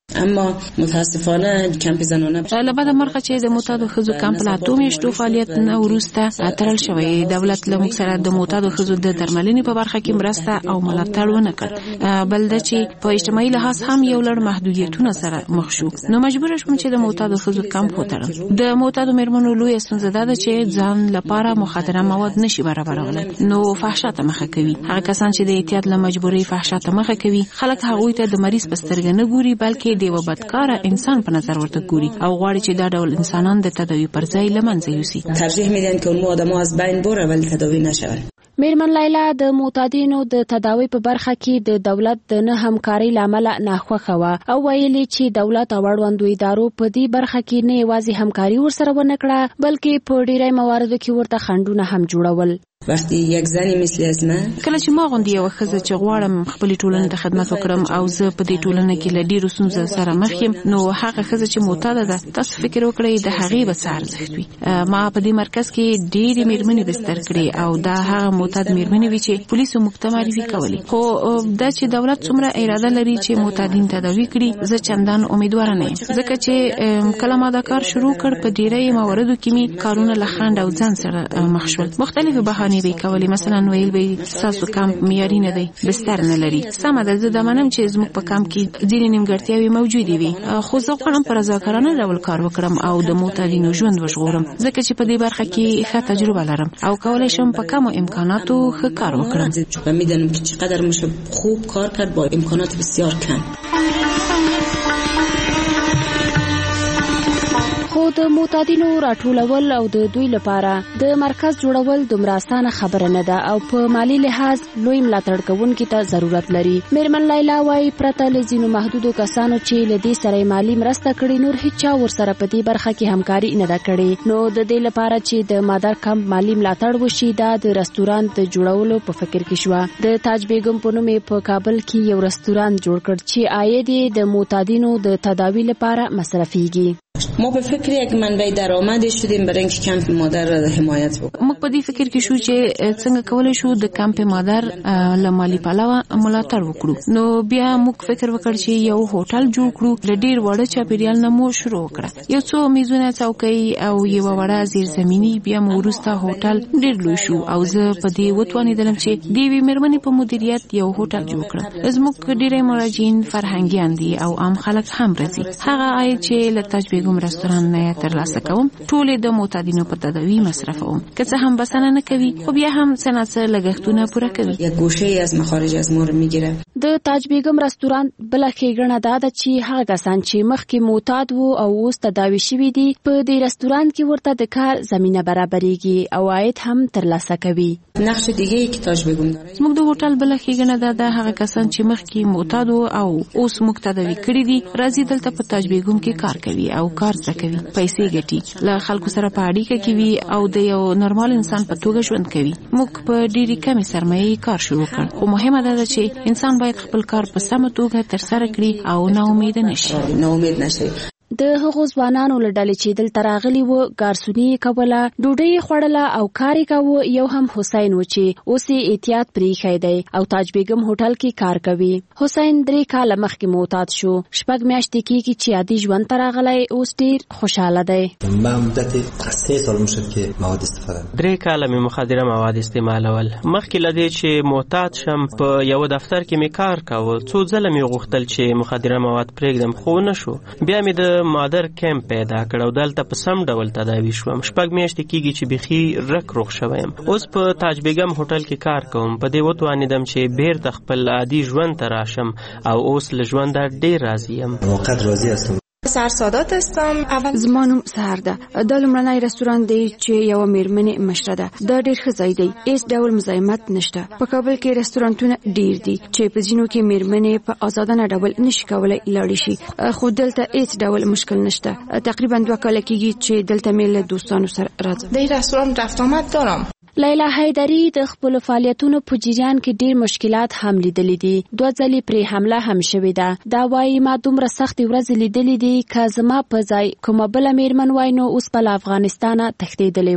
اما متاسفانه کمپ زنانه لبد مرغه چې د معتادو ښځو کمپ لا دوه میاشتو فعالیت نه وروسته تړل شوی. دولت له موږ سره د معتادو ښځو د درملنې په برخه کې مرسته او ملاتړ ونه کړ، بل د چې په اجتماعي لحاظ هم یو لړ محدودیتونه سره مخ شو. نو مجبور شوم چې د معتادو ښځو کمپ وتړم. د معتادو میرمنو لوی ستونزه ده چې ځان لپاره مخدره مواد نشي برابرولای، نو فحشا ته مخه کوي. هغه کسان چې د اعتیاد له مجبورۍ فحشا ته مخه کوي، خلک هغوی ته د مریض په سترګه نه ګوري بلکې د یو بدکاره انسان په نظر ورته ګوري او غواړي چې دا ډول انسانان د تداوی پر ځای له منځه یوسي. ترجیح میدن که اون آدم‌ها از بین بره ولی تداوی نشون. میرمن لیلا د معتادینو د تداوی په برخه کې د دولت د نه همکارۍ لامل ناخوښه وه او ویلي چې دولت او اړوندو ادارو په دې برخه کې نه یوازې همکاري ورسره ونه کړه بلکې په ډیری مواردو کې ورته خنډونه هم جوړول. وقتی یک زنی مثل از من کله چې ما غوندې یو ښځه چې غواړم خپل ټولنې ته خدمت وکړم او زه په دې ټولنه کې له ډیرو ستونزو سره مخ یم، نو هغه ښځه چې معتاده ده تاسو فکر وکړئ د هغې به څه ارزښت وي. ما په دې مرکز کې ډیرې میرمنې بستر کړې او دا هغه معتاد میرمنې وي چې پولیسو موږ ته معرفي کولې، خو دا چې دولت څومره اراده لري چې معتادین تداوي کړي زه چندان امیدواره نه یم، ځکه چې کله ما دا کار شروع کړ په ډیری مواردو کې مې کارونه له خنډ او ځنډ سره مخ شول. مختلفې بهانې به کولې، مثلا ویل به تاسو کمپ معیاري نه دی، بستر نه لري. سمه ده، زه دا منم چې زموږ په کمپ کې ځینې نیمګړتیاوې موجودې وي، خو زه غواړم په رضاکارانه ډول کار وکړم او د معتادینو ژوند وژغورم، ځکه چې په دې برخه کې ښه تجربه لرم او کولی شم په کمو امکاناتو ښه کار وکړم. و میدونم که چقدر میشه خوب کار کرد با امکانات بسیار کم. خو د معتادینو راټولول او د دوی لپاره د مرکز جوړول دومره اسانه خبره نه ده او په مالی لحاظ لوی ملاتړ کوونکي ته ضرورت لري. میرمن لیلا وايي پرته له ځینو محدودو کسانو چې له دې سره مالی مرسته کړي نور هیڅ ورسره په دې برخه کې همکاري نه ده کړې. نو د دې لپاره چې د مادر کمپ مالی ملاتړ وشي دا د رستورانت جوړولو په فکر کې شو. د تاج بیگم په نوم په کابل کې یو رستورانت جوړ کړ چې عاید یې د معتادینو د تداوی لپاره مصرفيږي. ما به فکر یک منبع درآمد شدیم برای اینکه کمپ مادر را حمایت وکړو. موږ په دې فکر کې شو چې څنګه کولای شو د کمپ مادر له مالی پلوه ملاتړ وکړو. نو بیا موږ فکر وکړ چې یو هوټل جوړ کړو. ل ډیر وړه چاپیریال نه مو شروع وکړه، یو څو میزونه څوکۍ او یو وړه زیرزمینی. بیا مو وروسته هوټل ډیر لوی شو او زه په دې وتوانیدم چې د یوې میرمنې په مدیریت یو هوټل جوړ کړم. زموږ ډیری مراجعین فرهنګیان دي او عام خلک هم راځي. هغه عاید چې له تاج بیگم رستوران نه ترلاسه کوم ټول د معتادینو په تداوی مصرفوم، که څه هم بسنه نه کوي خو بیا هم څه لګښتونه پوره کوي. یک گوشه ای از مخارج از ما رو میگیره. د تاج بیگم رستوران بل ښېګڼه دا ده چې هغه کسان چې مخکې معتاد وو او اوس تداوی شوي دي په دې رستوران کې ورته د کار زمینه برابرېږي او عاید هم ترلاسه کوي. نقش دیگه ای که تاج بیگم داره زموږ د هوټل بل ښېګڼه دا ده هغه کسان چې مخکې معتاد وو او اوس موږ تداوی کړي دي راځي دلته په تاج بیگم کې کار کوي او کار څه کوي، پیسې ګټي، له خلکو سره په اړیکه کې وي او د یو نورمال انسان په توګه ژوند کوي. موږ په ډېرې کمې سرمایې کار شروع کړ، خو مهمه ده چې انسان باید خپل کار په سمه توګه ترسره کړي او نا امید نشي. نا امید نشي. د هغو ځوانانو له ډلې چې دلته راغلي وو ګارسوني یې کوله، ډوډۍ یې خوړله او کار یې کاوه. یو هم حسین و چې اوس یې احتیاط پرېښی دی او تاج بیگم هوټل کې کار کوي. حسین درې کاله مخکې معتاد شو، شپږ میاشتې کېږي چې عادي ژوند ته راغلی، اوس ډېر خوشحاله دی. من مدت سه سال میشد که مواد استفاده درې کاله مې مخدره مواد استعمالول. مخکې له دې چې معتاد شم په یو دفتر کې مې کار کاوه. څو ځله مې غوښتل چې مخدره مواد پرېږدم خو نه شو. بیا مې د مادر کمپ پیدا کړ او دلته په سم ډول تداوی شوم. شپږ میاشتې کېږي چې بيخي رک روغ شوم. اوس په تاج بیگم هوټل کې کار کوم. په دې وتوانیدم چې بیرته خپل عادي ژوند ته راشم او اوس له ژونده ډېر راضي یم. واقعا راضي هستم. سرسادات هستم. اول زما نوم سهر ده. دا لومړنی رستوران دی چې یو میرمنې مشره ده. دا ډېر ښه ځای دی، هیڅ ډول مزاحمت نشته. په کابل کې رستورانتونه ډېر دي چې په ځینو کې میرمنې په آزادانه ډول نشي کولای لاړې شي، خو دلته هیڅ ډول مشکل نشته. تقریبا دوه کاله کېږي چې دلته مې له دوستانو سره راځم. د رستوران رفت آمد دارم. لیلا حیدری د خپل فعالیتونو په جریان کې ډیر مشکلات هم لیدلې دي. دوه ځلې پرې حمله هم شوې ده. دا وايي ما دومره سختې ورځې لیدلې دي که زما په ځای کومه بله میرمن وای نو اوس په افغانستان تښتېدلې وه.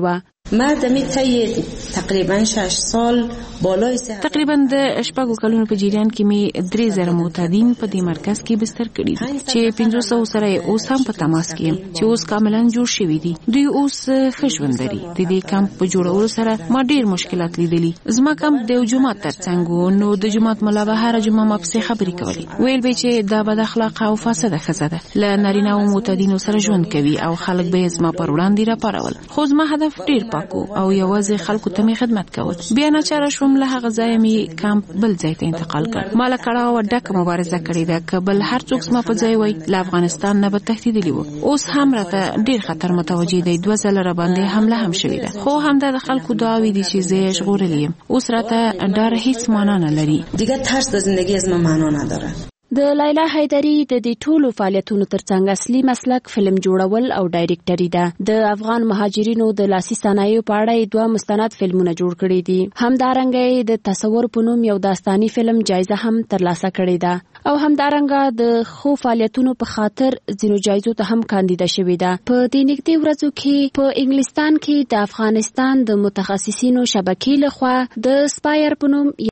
مردمی طی تقریبا شش سال بالای سه تقریبا د شپږو کلونو په جریان کې می درې زره معتادین په دې مرکز کې بستر کړي دي چې پنځه سوه سره اوس هم په تماس کې چې اوس کاملا جوړ شوي دي. دوی اوس ښه ژوند لري. د دې کمپ په جوړولو سره ما ډیر مشکلات لیدلي. زما کمپ د یو جومات ترڅنګ و، نو د جومات ملا به هره جمعه ما پسې خبرې کولې، ویل به چې دا بد اخلاقه او فاسده ښځه ده، له نارینه او معتادینو سره ژوند کوي او خلک به زما پر وړاندې راپارول. خو زما هدف ډیر پاکو او یوازې خلکو ته مې خدمت کول. بیا ناچاره شوم له هغه ځایه مې کمپ بل ځای ته انتقال کړ. ما له کړاو او ډکه مبارزه کړې ده که بل هر څوک زما په ځای وای له افغانستان نه به تښتېدلي وو. اوس هم راته ډیر خطر متوجه دی. دوه ځله راباندې حمله هم شوې ده، خو همدا د خلکو دعاوې دي چې زه ژغورلی یم. اوس راته ډار هیڅ معنا نه لري. دیگه ترس د زندگی از ما معنا نداره. د لیلا حیدری د دې ټولو فعالیتونو ترڅنګ اصلي مسلک فلم جوړول او ډایرکټري ده. د افغان مهاجرینو د لاسي صنایعو په اړه دوه مستند فلمونه جوړ کړي دي. همدارنګه د تصور په نوم یو داستاني فلم جایزه هم ترلاسه کړې ده او همدارنګه د خو فعالیتونو په خاطر ځینو جایزو ته هم کاندیده شوې ده. په دې نږدې ورځو کې په انګلستان کې د افغانستان د متخصصینو شبکې لخوا د سپایر په نوم